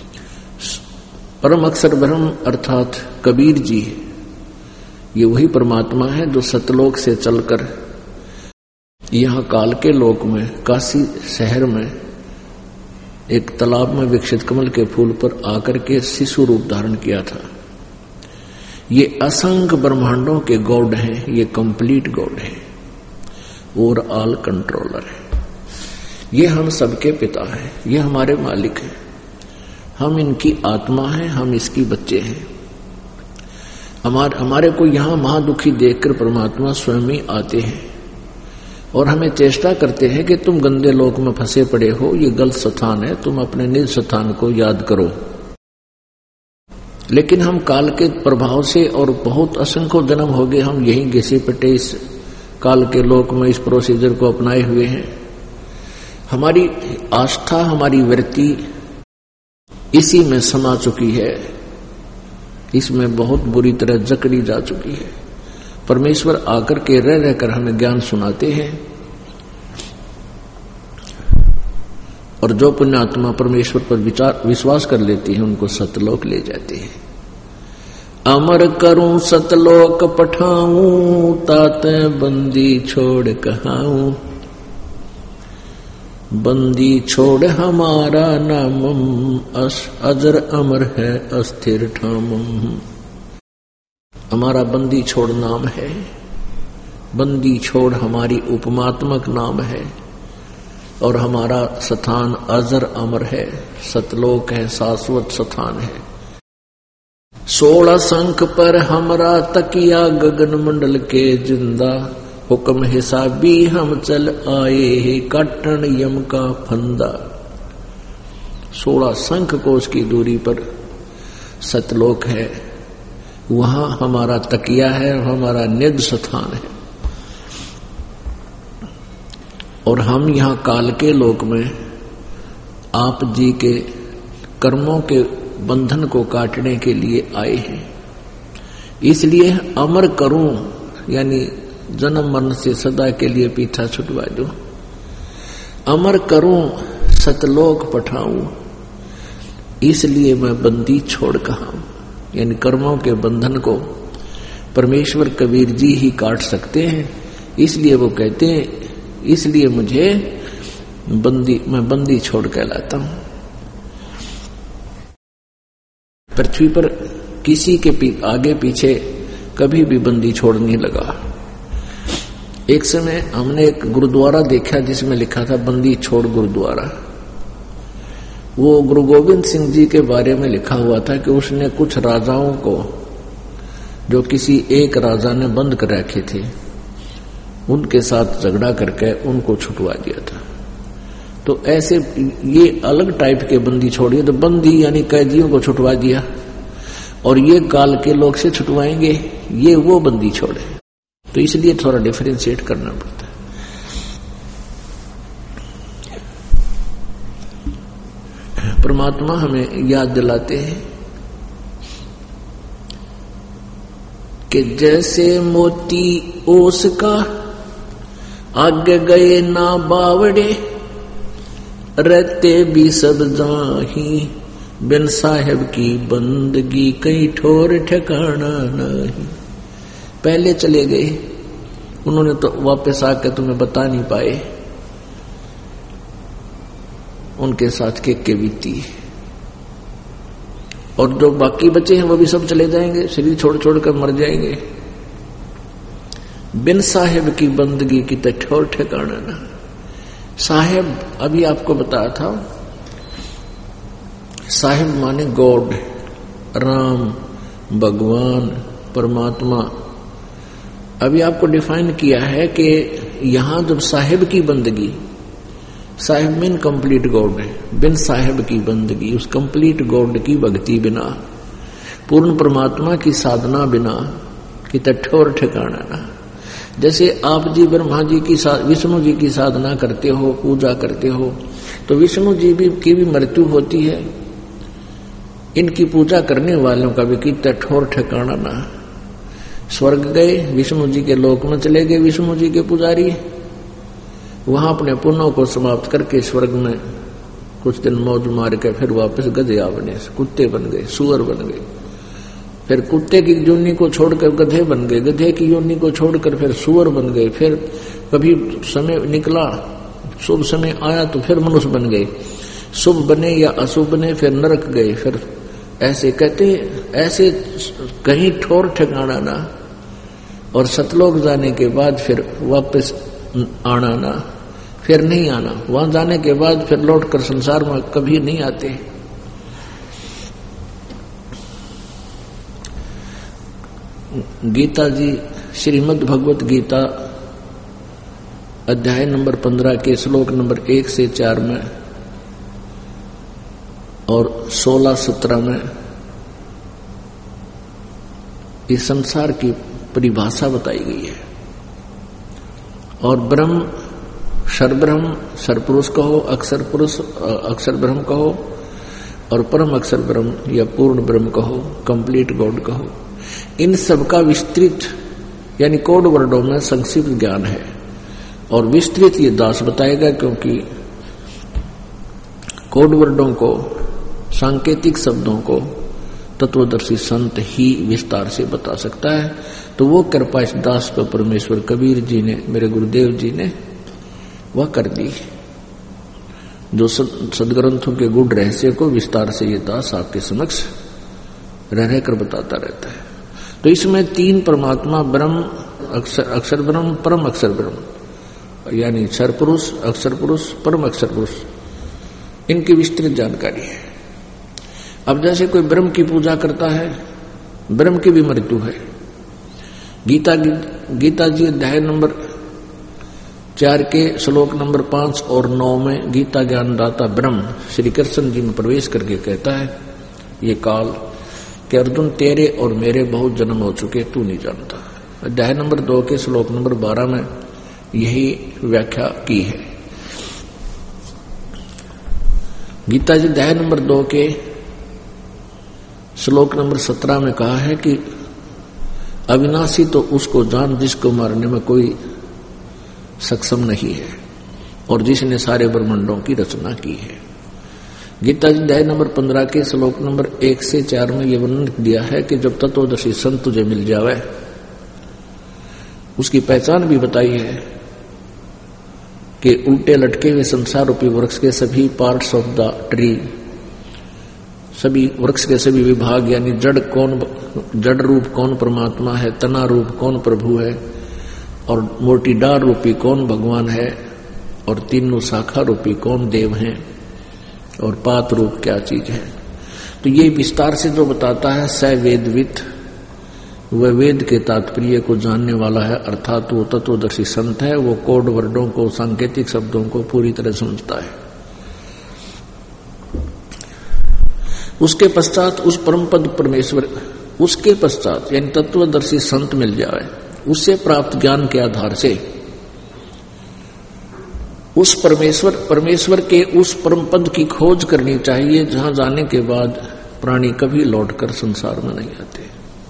परम अक्षर ब्रह्म अर्थात कबीर जी, ये वही परमात्मा है जो सतलोक से चलकर यहाँ काल के लोक में, काशी शहर में एक तालाब में विकसित कमल के फूल पर आकर के शिशु रूप धारण किया था। ये असंख्य ब्रह्मांडों के गॉड हैं, ये कंप्लीट गॉड है और ऑल कंट्रोलर है। ये हम सबके पिता हैं, ये हमारे मालिक हैं, हम इनकी आत्मा हैं, हम इसकी बच्चे हैं। हमारे को यहाँ महादुखी देखकर परमात्मा स्वयं ही आते हैं और हमें चेष्टा करते हैं कि तुम गंदे लोक में फंसे पड़े हो, ये गलत स्थान है, तुम अपने निज स्थान को याद करो। लेकिन हम काल के प्रभाव से, और बहुत असंख्य जन्म हो गए हम यही घिसे पिटे इस काल के लोक में इस प्रोसीजर को अपनाए हुए हैं। हमारी आस्था, हमारी वृत्ति इसी में समा चुकी है, इसमें बहुत बुरी तरह जकड़ी जा चुकी है। परमेश्वर आकर के रह रहकर हमें ज्ञान सुनाते हैं, और जो पुण्यात्मा परमेश्वर पर विश्वास कर लेती है उनको सतलोक ले जाते हैं। अमर करूं सतलोक पठाऊं, ताते बंदी छोड़ कहाऊं। बंदी छोड़ हमारा नामम, अजर अमर है अस्थिर ठामम। हमारा बंदी छोड़ नाम है। बंदी छोड़ हमारी उपमात्मक नाम है और हमारा स्थान अजर अमर है, सतलोक है, शाश्वत स्थान है। 16 शंख पर हमरा तकिया गगन मंडल के जिंदा, हुक्म हिसाबी हम चल आए हे काटन यम का फंदा। 16 शंख कोश की दूरी पर सतलोक है, वहां हमारा तकिया है, हमारा निज स्थान है। और हम यहां काल के लोक में आप जी के कर्मों के बंधन को काटने के लिए आए हैं। इसलिए अमर करूं, यानी जन्म मरण से सदा के लिए पीछा छुटवा दो। अमर करूं सतलोक पठाऊं, इसलिए मैं बंदी छोड़ कहा, यानी कर्मों के बंधन को परमेश्वर कबीर जी ही काट सकते हैं। इसलिए वो कहते हैं, इसलिए मुझे मैं बंदी छोड़ कहलाता हूं। पृथ्वी पर किसी के आगे पीछे कभी भी बंदी छोड़ नहीं लगा। एक समय हमने एक गुरुद्वारा देखा जिसमें लिखा था बंदी छोड़ गुरुद्वारा। वो गुरु गोविंद सिंह जी के बारे में लिखा हुआ था कि उसने कुछ राजाओं को, जो किसी एक राजा ने बंद कर रखे थे, उनके साथ झगड़ा करके उनको छुटवा दिया था। तो ऐसे ये अलग टाइप के बंदी छोड़िए, तो बंदी यानी कैदियों को छुटवा दिया, और ये काल के लोग से छुटवाएंगे, ये वो बंदी छोड़े। तो इसलिए थोड़ा डिफरेंशिएट करना पड़ता है। परमात्मा हमें याद दिलाते हैं कि जैसे मोती ओस का आगे गए ना बावड़े, रहते भी सब जाही, बिन साहेब की बंदगी कहीं ठोर ठिकाना नहीं। पहले चले गए, उन्होंने तो वापस आकर तुम्हें बता नहीं पाए, उनके साथ के बीती। और जो बाकी बचे हैं वो भी सब चले जाएंगे, शरीर छोड़ छोड़ कर मर जाएंगे। बिन साहेब की बंदगी की तो ठोर ठिकाना ना। साहेब अभी आपको बताया था, साहेब माने गॉड, राम, भगवान, परमात्मा। अभी आपको डिफाइन किया है कि यहां जब साहेब की बंदगी, साहेब मीन कंप्लीट गॉड है, बिन साहेब की बंदगी, उस कंप्लीट गॉड की भक्ति बिना, पूर्ण परमात्मा की साधना बिना कि ठोर ठिकाना ना। जैसे आप जी ब्रह्मा जी की विष्णु जी की साधना करते हो, पूजा करते हो, तो विष्णु जी की भी मृत्यु होती है, इनकी पूजा करने वालों का भी कितना ठोर ठिकाना ना। स्वर्ग गए, विष्णु जी के लोक में चले गए विष्णु जी के पुजारी, वहां अपने पुण्यों को समाप्त करके स्वर्ग में कुछ दिन मौज मार के फिर वापस गधे बने, कुत्ते बन गए, सुअर बन गए, फिर कुत्ते की योनि को छोड़कर गधे बन गए, गधे की योनि को छोड़कर फिर सुअर बन गए, फिर कभी समय निकला, शुभ समय आया तो फिर मनुष्य बन गए, शुभ बने या अशुभ बने फिर नरक गए, फिर ऐसे कहते, ऐसे कहीं ठोर ठिकाना ना। और सतलोक जाने के बाद फिर वापस आना ना, फिर नहीं आना, वहां जाने के बाद फिर लौटकर संसार में कभी नहीं आते। गीता जी, श्रीमद् भगवत गीता अध्याय नंबर 15 के श्लोक नंबर 1 से 4 में और 16-17 में इस संसार की परिभाषा बताई गई है। और ब्रह्म, सर्वब्रह्म, सर्वपुरुष कहो, अक्षर पुरुष, अक्षर ब्रह्म कहो, और परम अक्षर ब्रह्म या पूर्ण ब्रह्म कहो, कंप्लीट गॉड कहो, इन सब का विस्तृत यानी कोड वर्डों में संक्षिप्त ज्ञान है। और विस्तृत ये दास बताएगा, क्योंकि कोड वर्डों को, सांकेतिक शब्दों को तत्वदर्शी संत ही विस्तार से बता सकता है। तो वो कृपा इस दास पर परमेश्वर कबीर जी ने, मेरे गुरुदेव जी ने वह कर दी, जो सदग्रंथों के गुढ़ रहस्य को विस्तार से ये दास आपके समक्ष रह रहकर बताता रहता है। तो इसमें तीन परमात्मा, ब्रह्म, अक्षर ब्रह्म, परम अक्षर ब्रह्म, यानी क्षर पुरुष, अक्षर पुरुष, परम अक्षर पुरुष, इनकी विस्तृत जानकारी है। अब जैसे कोई ब्रह्म की पूजा करता है, ब्रह्म की भी मृत्यु है। गीता जी अध्याय नंबर 4 के श्लोक नंबर 5 और 9 में गीता ज्ञानदाता ब्रह्म श्री कृष्ण जी में प्रवेश करके कहता है ये काल कि अर्जुन तेरे और मेरे बहुत जन्म हो चुके, तू नहीं जानता। अध्याय नंबर 2 के श्लोक नंबर 12 में यही व्याख्या की है। गीता जी अध्याय नंबर 2 के श्लोक नंबर 17 में कहा है कि अविनाशी तो उसको जान जिसको मारने में कोई सक्षम नहीं है और जिसने सारे ब्रह्मांडों की रचना की है। गीता जी अध्याय नंबर 15 के श्लोक नंबर 1 से 4 में यह वर्णन दिया है कि जब तत्वदर्शी संत तुझे मिल जावे, उसकी पहचान भी बताई है कि उल्टे लटके हुए संसार रूपी वृक्ष के सभी पार्ट्स ऑफ द ट्री, सभी वृक्ष के सभी विभाग, यानी जड़ रूप कौन परमात्मा है, तना रूप कौन प्रभु है, और मोटी डार रूपी कौन भगवान है, और तीनों शाखा रूपी कौन देव हैं, और पात रूप क्या चीज है। तो ये विस्तार से जो बताता है स वेदवित, वह वेद के तात्पर्य को जानने वाला है, अर्थात वो तत्वदर्शी संत है। वो कोड वर्डों को, सांकेतिक शब्दों को पूरी तरह समझता है। उसके पश्चात उस परमपद परमेश्वर, उसके पश्चात यानी तत्वदर्शी संत मिल जाए, उससे प्राप्त ज्ञान के आधार से उस परमेश्वर के उस परमपद की खोज करनी चाहिए, जहां जाने के बाद प्राणी कभी लौटकर संसार में नहीं आते।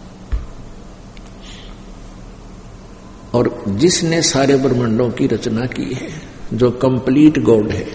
और जिसने सारे ब्रह्मांडों की रचना की है, जो कंप्लीट गॉड है।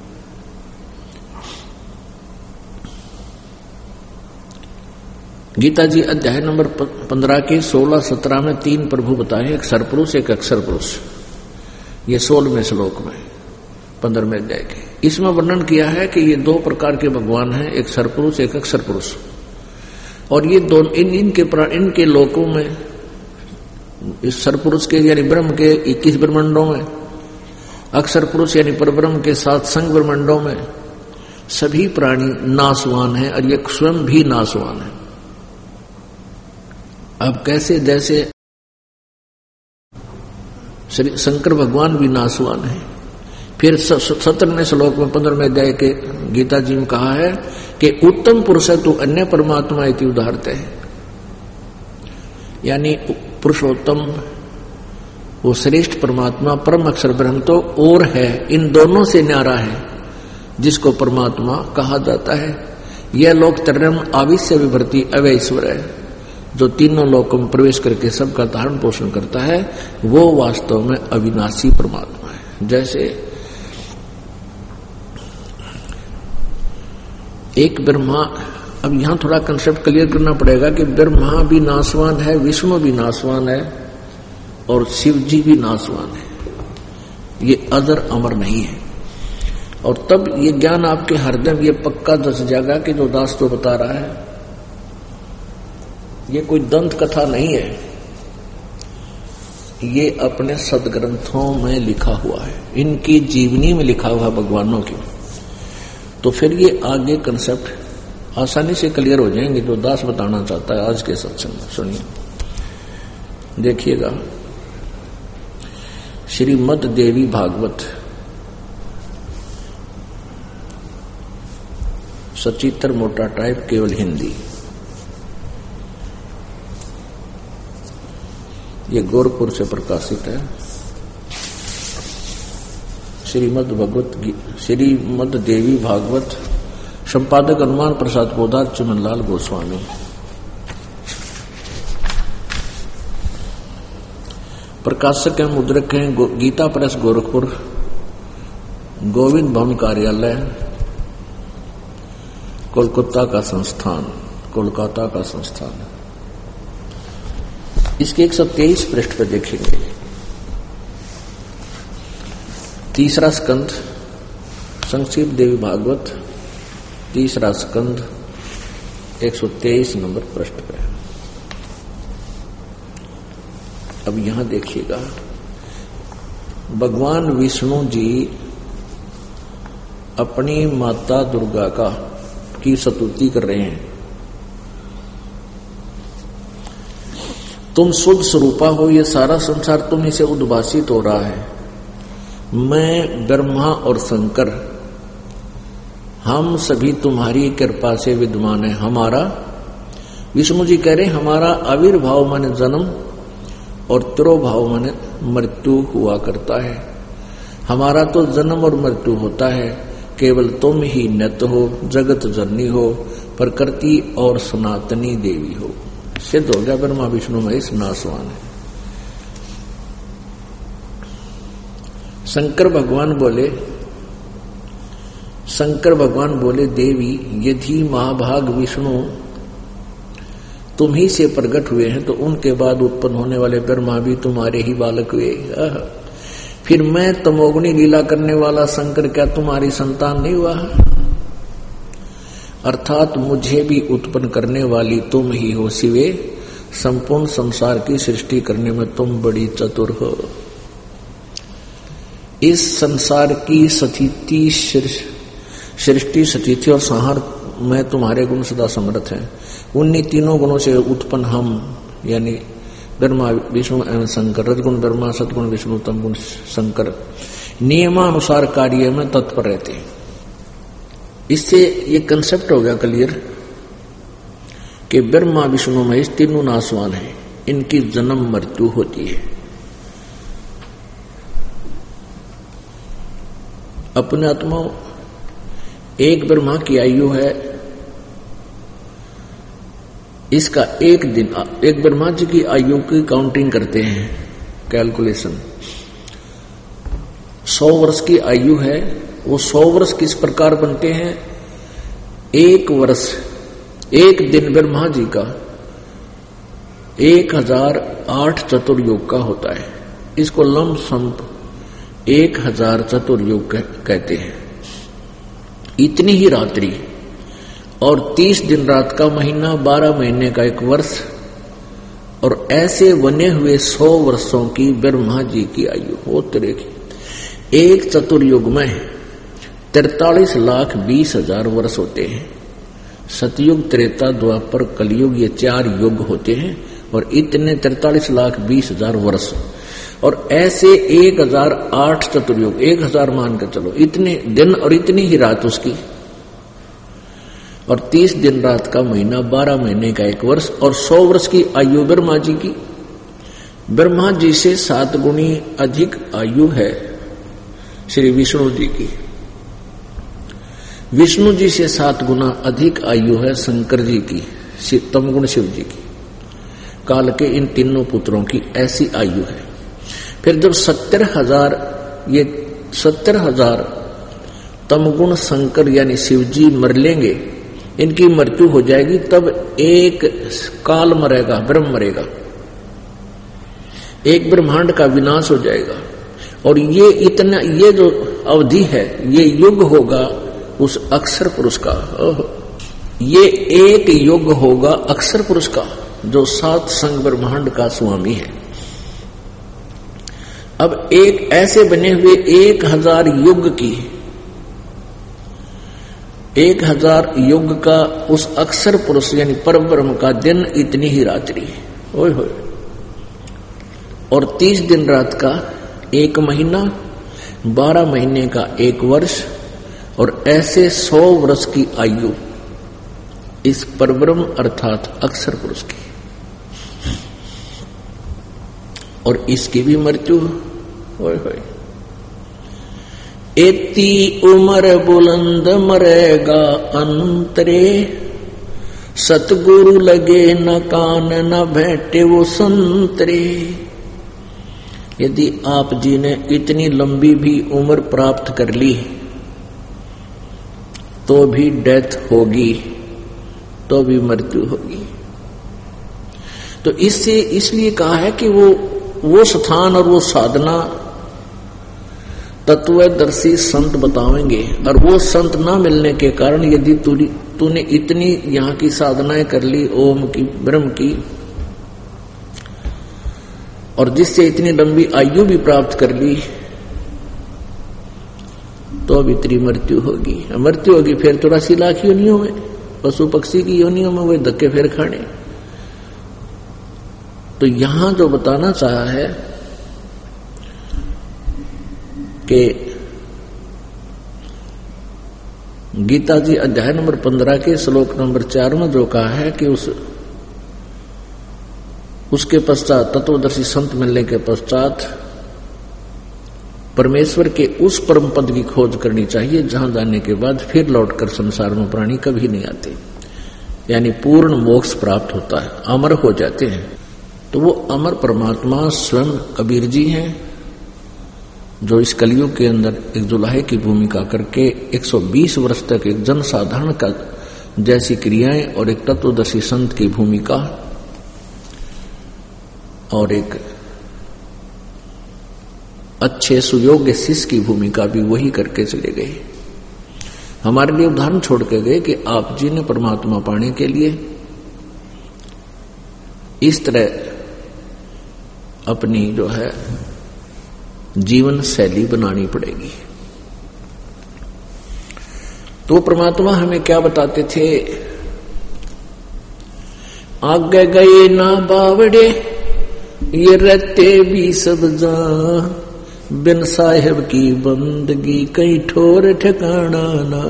गीता जी अध्याय नंबर 15 के 16-17 में 3 प्रभु बताए, एक सरपुरुष, एक अक्षर पुरुष। ये 16वें श्लोक में 15वें अध्याय के। इसमें वर्णन किया है कि ये 2 प्रकार के भगवान हैं, एक सरपुरुष, एक अक्षर पुरुष। और ये दोनों इनके लोकों में, इस सरपुरुष के यानी ब्रह्म के 21 ब्रह्मांडों में, अक्षर पुरुष यानी परब्रह्म के 7 संग ब्रह्मांडों में सभी प्राणी नाशवान हैं, और ये स्वयं भी नाशवान है। अब कैसे, जैसे श्री शंकर भगवान भी नाशवान है। फिर 17वें श्लोक में 15वें अध्याय के गीता जी में कहा है कि उत्तम पुरुष तू अन्य परमात्मा इति उदाहरते है, यानी पुरुषोत्तम वो श्रेष्ठ परमात्मा परम अक्षर ब्रह्म तो और है, इन दोनों से न्यारा है जिसको परमात्मा कहा जाता है। यह लोक तरम आविश्य विभर्ति अवैश्वर है, जो तीनों लोकों में प्रवेश करके सबका धारण पोषण करता है, वो वास्तव में अविनाशी परमात्मा है। जैसे एक ब्रह्मा, अब यहां थोड़ा कंसेप्ट क्लियर करना पड़ेगा कि ब्रह्मा भी नाशवान है, विष्णु भी नाशवान है, और शिव जी भी नाशवान है। ये अजर अमर नहीं है। और तब ये ज्ञान आपके हृदय ये पक्का दस जाएगा कि जो दास तो बता रहा है ये कोई दंत कथा नहीं है, ये अपने सदग्रंथों में लिखा हुआ है, इनकी जीवनी में लिखा हुआ भगवानों की। तो फिर ये आगे कंसेप्ट आसानी से क्लियर हो जाएंगे जो दास बताना चाहता है आज के सत्संग में। सुनिए, देखिएगा, श्रीमद् देवी भागवत सचित्र मोटा टाइप, केवल हिंदी। ये गोरखपुर से प्रकाशित है। श्रीमद् देवी भागवत, संपादक हनुमान प्रसाद पोदार, चिमनलाल गोस्वामी। प्रकाशक है, मुद्रक हैं गीता प्रेस गोरखपुर, गोविंद भवन कार्यालय, कोलकाता का संस्थान। इसके 123 पृष्ठ पर देखेंगे। तीसरा स्कंध, संक्षिप्त देवी भागवत, तीसरा स्कंध, 123 नंबर पृष्ठ पर। अब यहां देखिएगा, भगवान विष्णु जी अपनी माता दुर्गा की स्तुति कर रहे हैं। तुम शुद्ध स्वरूपा हो, ये सारा संसार तुम्ही से उद्भासित हो रहा है। मैं ब्रह्मा और शंकर हम सभी तुम्हारी कृपा से विद्यमान है। हमारा, विष्णु जी कह रहे हैं, हमारा आविर्भाव माने जन्म और तिरोभाव माने मृत्यु हुआ करता है। हमारा तो जन्म और मृत्यु होता है, केवल तुम ही नित्य हो, जगत जननी हो, प्रकृति और सनातनी देवी हो। सिद्ध हो गया ब्रह्मा विष्णु महेश नासवान है। शंकर भगवान बोले देवी, यदि महाभाग विष्णु तुम ही से प्रकट हुए हैं तो उनके बाद उत्पन्न होने वाले ब्रह्मा भी तुम्हारे ही बालक हुए। फिर मैं तमोगुणी लीला करने वाला शंकर क्या तुम्हारी संतान नहीं हुआ? अर्थात मुझे भी उत्पन्न करने वाली तुम ही हो शिवे। संपूर्ण संसार की सृष्टि करने में तुम बड़ी चतुर हो। इस संसार की स्थिति, सृष्टि, स्थिति और संहार में तुम्हारे गुण सदा समर्थ हैं। उन्हीं तीनों गुणों से उत्पन्न हम यानी ब्रह्मा विष्णु एवं शंकर, रजगुण ब्रह्मा, सतगुण विष्णु, तमगुण शंकर नियमानुसार कार्य में तत्पर रहते हैं। इससे ये कंसेप्ट हो गया क्लियर कि ब्रह्मा विष्णु महेश तीनों नासवान हैं, इनकी जन्म मृत्यु होती है। अपने आत्मा एक ब्रह्मा की आयु है, इसका एक दिन, एक ब्रह्मा जी की आयु की काउंटिंग करते हैं, कैलकुलेशन 100 वर्ष की आयु है। वो 100 वर्ष किस प्रकार बनते हैं? एक वर्ष, एक दिन ब्रह्मा जी का 1008 चतुर्युग का होता है। इसको लमसम 1000 चतुर्युग कहते हैं। इतनी ही रात्रि और 30 दिन रात का महीना, 12 महीने का एक वर्ष, और ऐसे बने हुए 100 वर्षों की ब्रह्मा जी की आयु हो तरह की। एक चतुर्युग में 43,20,000 वर्ष होते हैं। सतयुग, त्रेता, द्वापर, कलयुग, ये 4 युग होते हैं और इतने 43,20,000 वर्ष। और ऐसे 1008 चतुर्युग, 1000 मान कर चलो, इतने दिन और इतनी ही रात उसकी, और 30 दिन रात का महीना, 12 महीने का एक वर्ष, और 100 वर्ष की आयु ब्रह्मा जी की। ब्रह्मा जी से 7 गुणी अधिक आयु है श्री विष्णु जी की। विष्णु जी से 7 गुना अधिक आयु है शंकर जी की, तमगुण शिव जी की। काल के इन तीनों पुत्रों की ऐसी आयु है। फिर जब 70,000 तमगुण शंकर यानी शिव जी मर लेंगे, इनकी मृत्यु हो जाएगी, तब एक काल मरेगा, ब्रह्म मरेगा, एक ब्रह्मांड का विनाश हो जाएगा। और ये जो अवधि है, ये युग होगा उस अक्षर पुरुष का। ये एक युग होगा अक्षर पुरुष का, जो 7 संग ब्रह्मांड का स्वामी है। अब एक ऐसे बने हुए 1000 युग की, 1000 युग का उस अक्षर पुरुष यानी परब्रह्म का दिन, इतनी ही रात्रि, ओए होए, और 30 दिन रात का एक महीना, 12 महीने का एक वर्ष, और ऐसे 100 वर्ष की आयु इस परब्रह्म अर्थात अक्षर पुरुष की। और इसकी भी मृत्यु होए होए। एती उम्र बुलंद मरेगा अंतरे, सतगुरु लगे न कान न भेंटे वो संतरे। यदि आप जी ने इतनी लंबी भी उम्र प्राप्त कर ली तो भी डेथ होगी, तो भी मृत्यु होगी। तो इसलिए कहा है कि वो स्थान और वो साधना तत्वदर्शी संत बतावेंगे। और वो संत ना मिलने के कारण यदि तूने इतनी यहाँ की साधनाएं कर ली, ओम की, ब्रह्म की, और जिससे इतनी लंबी आयु भी प्राप्त कर ली तो अब इतनी मृत्यु होगी फिर 84 लाख योनियों में, पशु पक्षी की योनियों में वे धक्के फिर खाने। तो यहां जो बताना चाहा है कि गीता जी अध्याय नंबर 15 के श्लोक नंबर 4 में जो कहा है कि उसके पश्चात तत्वदर्शी संत मिलने के पश्चात परमेश्वर के उस परम पद की खोज करनी चाहिए जहां जाने के बाद फिर लौटकर संसार में प्राणी कभी नहीं आते, यानी पूर्ण मोक्ष प्राप्त होता है, अमर हो जाते हैं। तो वो अमर परमात्मा स्वयं कबीर जी हैं, जो इस कलयुग के अंदर एक जुलाहे की भूमिका करके 120 वर्ष तक एक जनसाधारण का जैसी क्रियाएं और एक तत्वदर्शी संत की भूमिका और एक अच्छे सुयोग्य शिष्य की भूमिका भी वही करके चले गए। हमारे लिए उदाहरण छोड़ के गए कि आप जी ने परमात्मा पाने के लिए इस तरह अपनी जो है जीवन शैली बनानी पड़ेगी। तो परमात्मा हमें क्या बताते थे, आगे गए ना बावड़े ये रहते भी सब जान, बिन साहिब की बंदगी कहीं ठोर ठिकाना ना,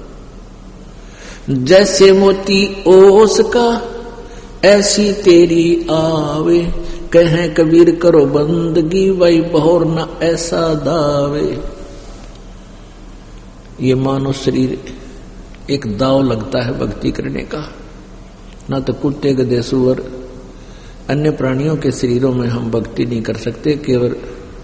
जैसे मोती ओस का ऐसी तेरी आवे, कहें कबीर करो बंदगी वही बहुर न ऐसा दावे। ये मानव शरीर एक दाव लगता है भक्ति करने का, ना तो कुत्ते गधे सुअर अन्य प्राणियों के शरीरों में हम भक्ति नहीं कर सकते, केवल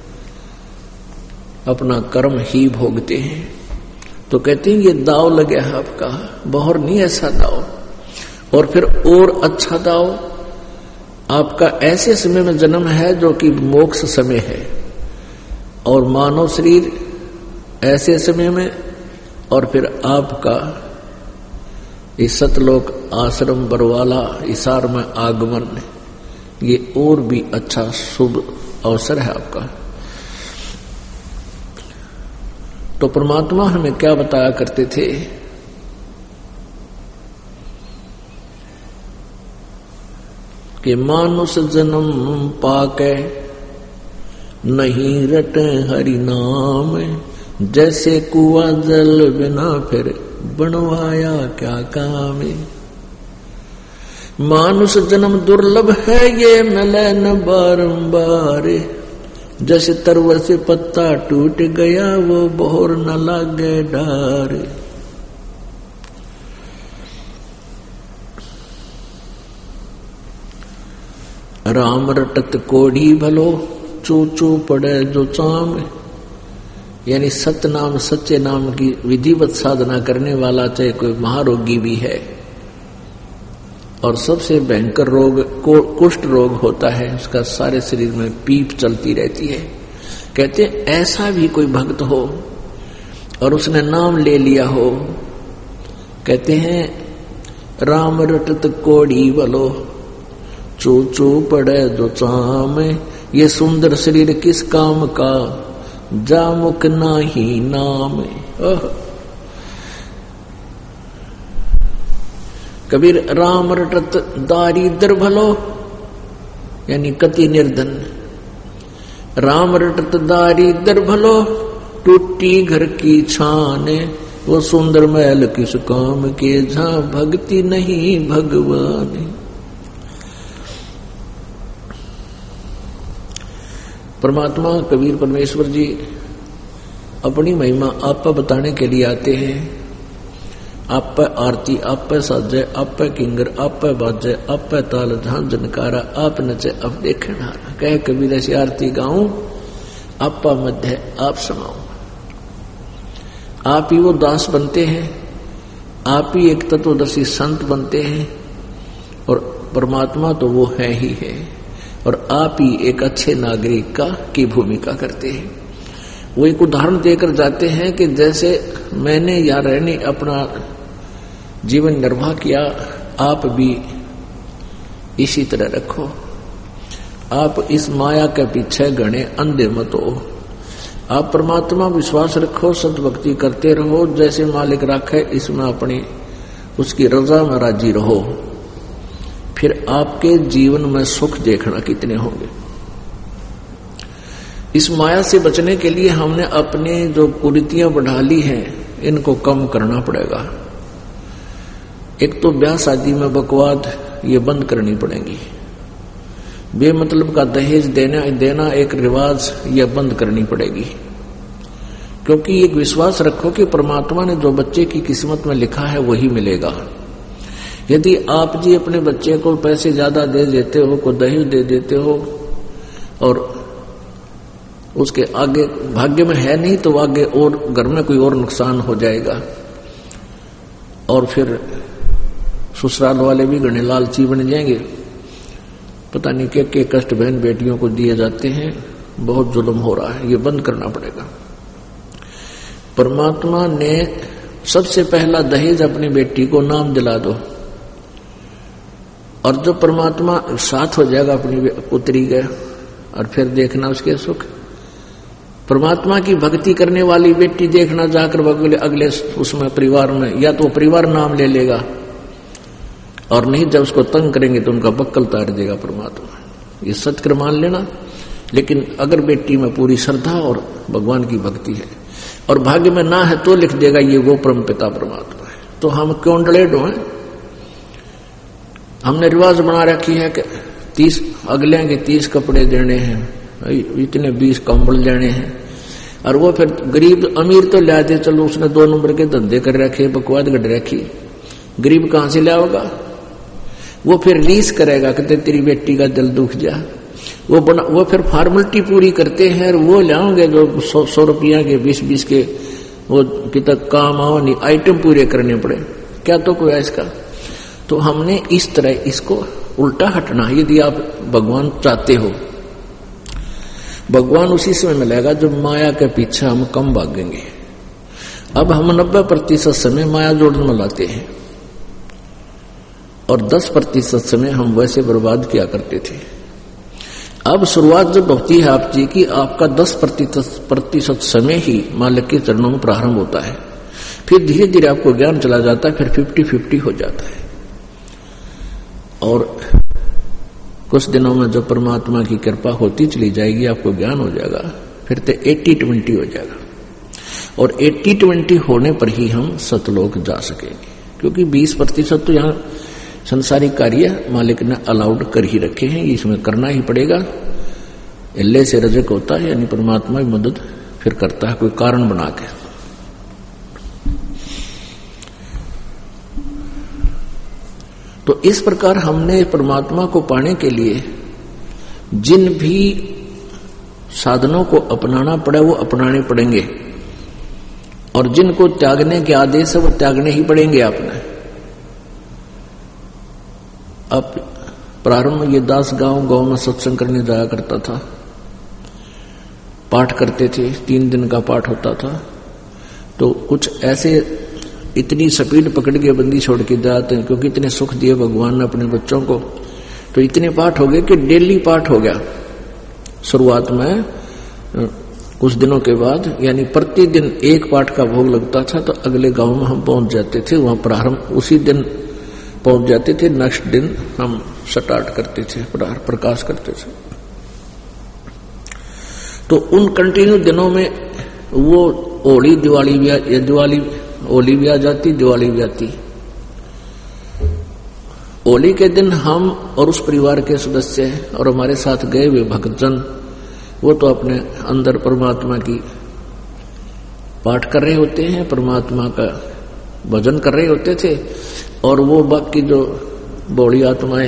अपना कर्म ही भोगते हैं। तो कहते हैं ये दाव लगे है आपका, बहुर नहीं ऐसा दाव। और फिर और अच्छा दाव, आपका ऐसे समय में जन्म है जो कि मोक्ष समय है, और मानव शरीर ऐसे समय में, और फिर आपका इस सतलोक आश्रम बरवाला इसार में आगमन, ये और भी अच्छा शुभ अवसर है आपका। तो परमात्मा हमें क्या बताया करते थे कि मानुष जन्म पाके नहीं रटे हरि नाम, जैसे कुआ जल बिना फिर बनवाया क्या काम। मानुष जन्म दुर्लभ है ये मिले न बारंबार, जैसे तरवर से पत्ता टूट गया वो बहुर न लागे डार। राम रटत कोढ़ी भलो चू चू पड़े जो चाम, यानी सत्य नाम सच्चे नाम की विधिवत साधना करने वाला चाहे कोई महारोगी भी है, और सबसे भयंकर रोग कुष्ठ रोग होता है, उसका सारे शरीर में पीप चलती रहती है। कहते हैं ऐसा भी कोई भक्त हो और उसने नाम ले लिया हो, कहते हैं राम रटत कोढ़ी भलो चू चू पड़े जो चाम, ये सुंदर शरीर किस काम का जा मुक नाही नाम। कबीर राम रटत दारिद्र भलो, यानी कति निर्धन, राम रटत दारिद्र भलो टूटी घर की छान, वो सुंदर महल किस काम के जहां भक्ति नहीं भगवान। परमात्मा कबीर परमेश्वर जी अपनी महिमा आप पर बताने के लिए आते हैं। आप पे आरती, आप पे साजे, आप पे किंगर, आप पे बाजे, आप पे ताल झां जनकारा, आप नचे अब देखे नारा। कह कबीर ऐसी आरती गाऊं आप पा मध्य आप समाऊं। आप ही वो दास बनते हैं, आप ही एक तत्वदर्शी संत बनते हैं, और परमात्मा तो वो है ही है, और आप ही एक अच्छे नागरिक की भूमिका करते हैं। वो एक उदाहरण देकर जाते हैं कि जैसे मैंने या रहने अपना जीवन निर्वाह किया, आप भी इसी तरह रखो। आप इस माया के पीछे घने अंधे मत हो। आप परमात्मा विश्वास रखो, सद्भक्ति करते रहो, जैसे मालिक रखे इसमें अपनी उसकी रजा में राजी रहो। फिर आपके जीवन में सुख देखना कितने होंगे। इस माया से बचने के लिए हमने अपने जो कुरीतियां बढ़ा ली हैं इनको कम करना पड़ेगा। एक तो ब्याह शादी में बकवाद ये बंद करनी पड़ेगी। बेमतलब का दहेज देना एक रिवाज यह बंद करनी पड़ेगी। क्योंकि एक विश्वास रखो कि परमात्मा ने जो बच्चे की किस्मत में लिखा है वही मिलेगा। यदि आप जी अपने बच्चे को पैसे ज्यादा दे देते हो, को दहेज दे देते हो और उसके आगे भाग्य में है नहीं तो आगे और घर में कोई और नुकसान हो जाएगा। और फिर ससुराल वाले भी घने लालची बन जाएंगे। पता नहीं क्या कष्ट बहन बेटियों को दिए जाते हैं। बहुत जुल्म हो रहा है, ये बंद करना पड़ेगा। परमात्मा ने सबसे पहला दहेज अपनी बेटी को नाम दिला दो, और जो परमात्मा साथ हो जाएगा अपनी पुत्री के, और फिर देखना उसके सुख। परमात्मा की भक्ति करने वाली बेटी देखना जाकर अगले उसमें परिवार में या तो परिवार नाम ले लेगा, और नहीं जब उसको तंग करेंगे तो उनका बक्कल तार देगा परमात्मा। ये सत्य मान लेना। लेकिन अगर बेटी में पूरी श्रद्धा और भगवान की भक्ति है और भाग्य में ना है तो लिख देगा ये वो परम पिता परमात्मा है। तो हम क्यों डरे डोएं? हमने रिवाज बना रखी है कि 30 अगले के 30 कपड़े देने हैं, इतने 20 कंबल लेने हैं, और वो फिर गरीब अमीर तो ला दे, चलो उसने 2 नंबर के धंधे कर रखे, बकवाद गढ़ रखी, गरीब कहां से लाओगा? वो फिर रीस करेगा कि तेरी बेटी का दिल दुख जा। वो फिर फॉर्मेलिटी पूरी करते हैं और वो लाओगे जो 100 रुपया के 20 के वो कितना काम आओ नहीं आइटम पूरे करने पड़े, क्या तो कोई है इसका। तो हमने इस तरह इसको उल्टा हटना। यदि आप भगवान चाहते हो, भगवान उसी समय मिलेगा जब माया के पीछे हम कम भागेंगे। अब हम 90% समय माया जोड़ने में लाते हैं और 10% समय हम वैसे बर्बाद किया करते थे। अब शुरुआत जब होती है आप जी की, आपका 10% समय ही मालिक के चरणों में प्रारंभ होता है। फिर धीरे धीरे आपको ज्ञान चला जाता है, फिर 50-50 हो जाता है। और कुछ दिनों में जब परमात्मा की कृपा होती चली जाएगी, आपको ज्ञान हो जाएगा, फिर तो 80-20 हो जाएगा। और 80-20 होने पर ही हम सतलोक जा सकेंगे, क्योंकि 20% तो यहाँ संसारिक कार्य मालिक ने अलाउड कर ही रखे हैं, इसमें करना ही पड़ेगा। इल्ले से रजक होता है, यानी परमात्मा की मदद फिर करता है कोई कारण बना के। तो इस प्रकार हमने परमात्मा को पाने के लिए जिन भी साधनों को अपनाना पड़े वो अपनाने पड़ेंगे, और जिनको त्यागने के आदेश है वो त्यागने ही पड़ेंगे आपने। अब प्रारंभ में ये दास गांव में सत्संग करने जाया करता था, पाठ करते थे, 3 दिन का पाठ होता था। तो कुछ ऐसे इतनी स्पीड पकड़ के बंदी छोड़ के जाते हैं, क्योंकि इतने सुख दिए भगवान ने अपने बच्चों को, तो इतने पाठ हो गए कि डेली पाठ हो गया। शुरुआत में कुछ दिनों के बाद, यानी प्रतिदिन 1 पाठ का भोग लगता था, तो अगले गांव में हम पहुंच जाते थे। वहां प्रारंभ उसी दिन पहुंच जाते थे, नेक्स्ट दिन हम स्टार्ट करते थे, प्रकाश करते थे। तो उन कंटिन्यू दिनों में वो होली दिवाली भी होली भी आ जाती, दिवाली भी आती। होली के दिन हम और उस परिवार के सदस्य और हमारे साथ गए हुए भक्तजन, वो तो अपने अंदर परमात्मा की पाठ कर रहे होते हैं, परमात्मा का भजन कर रहे होते थे। और वो बाकी जो बौड़ी आत्माएं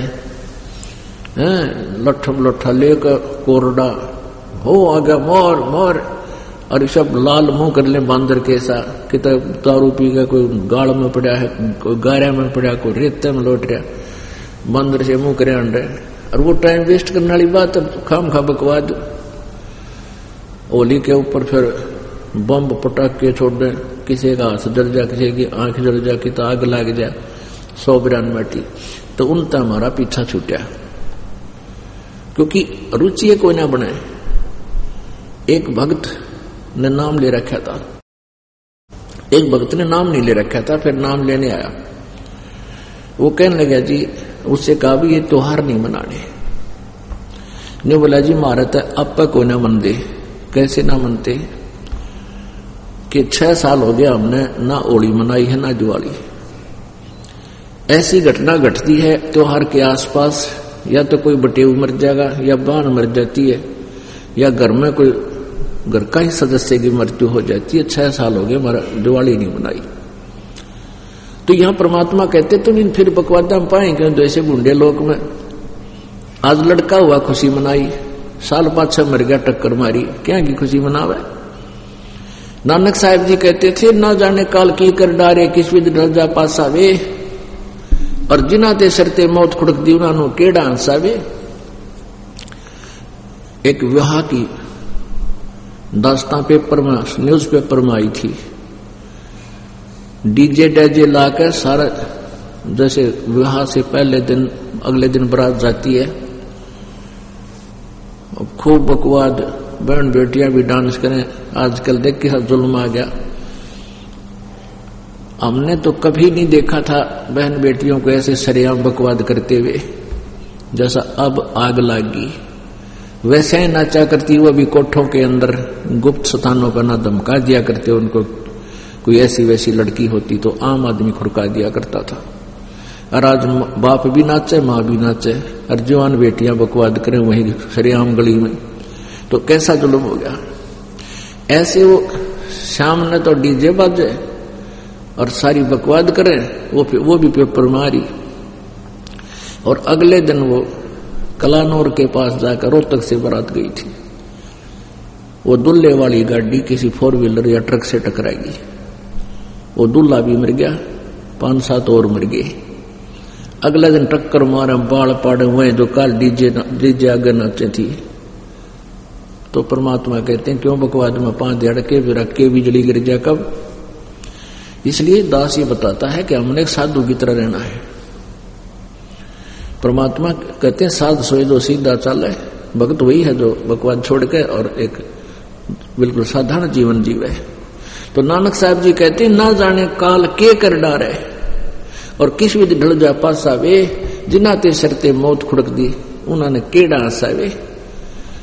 हैं, लट्ठा लेकर कोरडा हो आ गया मोर मोर, और सब लाल मुंह कर ले बांदर के सा, कि दारू पी गया, कोई गाड़ में पड़ा है, कोई गारा में पड़ा, कोई रेते में लौट रहा, बांदर से मुंह करे अंडे। और वो टाइम वेस्ट करने वाली बात है, खाम खा बकवाद। होली के ऊपर फिर बम पटाख के छोड़ दे, किसी का हाथ जल जा, किसी की आंख जल जा, कि आग लग जा, 192 तो उनता हमारा पीछा छूटा। क्योंकि रुचि कोई ना बने। एक भक्त ने नाम ले रखा था, एक भक्त ने नाम नहीं ले रखा था, फिर नाम लेने आया। वो कहने लगा जी, उससे कहा भी ये त्योहार नहीं मनाने। ने बोला जी महाराज अब तक कोई ना मन दे। कैसे ना मनते कि 6 साल हो गया हमने ना होली मनाई है ना दिवाली। ऐसी घटना घटती है त्योहार के आसपास, या तो कोई बटेऊ मर जाएगा, या बहन मर जाती है, या घर में कोई घर का ही सदस्य की मृत्यु हो जाती है। 6 साल हो गए हमारा दिवाली नहीं मनाई। तो यहां परमात्मा कहते तुम इन फिर बकवादा में पाएंगे जैसे बूढ़े लोग में। आज लड़का हुआ खुशी मनाई, साल पाछा मर गया टक्कर मारी, क्या की खुशी मनावे। नानक साहब जी कहते थे ना जाने काल की कर डारे किस विध रजा पासावे, और जिना ते सरते मौत खुड़क दी उन्होंने केड़ा हंसावे। एक विवाह की दास्तां पेपर में, न्यूज पेपर में आई थी। डीजे डैजे लाकर सारा, जैसे विवाह से पहले दिन अगले दिन बारात जाती है, खूब बकवाद, बहन बेटियां भी डांस करें। आजकल देख के जुल्म आ गया। हमने तो कभी नहीं देखा था बहन बेटियों को ऐसे सरेआम बकवाद करते हुए, जैसा अब आग लागी वैसे ही नाचा करती। वो भी कोठों के अंदर गुप्त स्थानों पर ना धमका दिया करते उनको। कोई ऐसी वैसी लड़की होती तो आम आदमी खुरका दिया करता था। और आज बाप भी नाचे, माँ भी नाचे, और जवान बेटियां बकवाद करें वहीं सरेआम गली में, तो कैसा जुल्म हो गया। ऐसे वो शाम ने तो डीजे बाजे और सारी बकवाद करें, वो भी पेपर मारी। और अगले दिन वो कलानौर के पास जाकर रोहतक से बारात गई थी। वो दुल्हे वाली गाड़ी किसी 4 व्हीलर या ट्रक से टकराएगी। वो दूल्हा भी मर गया, 5-7 और मर गए। अगले दिन टक्कर मारे, बाल पाड़े हुए जो काल डीजे आगे नाचे थी। तो परमात्मा कहते हैं क्यों बकवाद में 5 धड़के भी रख के बिजली गिर जा कब। इसलिए दास ये बताता है कि हमने एक साधु की तरह रहना है। परमात्मा कहते हैं साध सोए जो सीधा चाले। भक्त वही है जो बकवाद छोड़ के और एक बिल्कुल साधारण जीवन जीवे। तो नानक साहब जी कहते हैं ना जाने काल के कर डारे, और किस विधि ढल जा पासा वे, जिना ते सरते मौत खुड़क दी उन्होंने केड़ा हंसावे।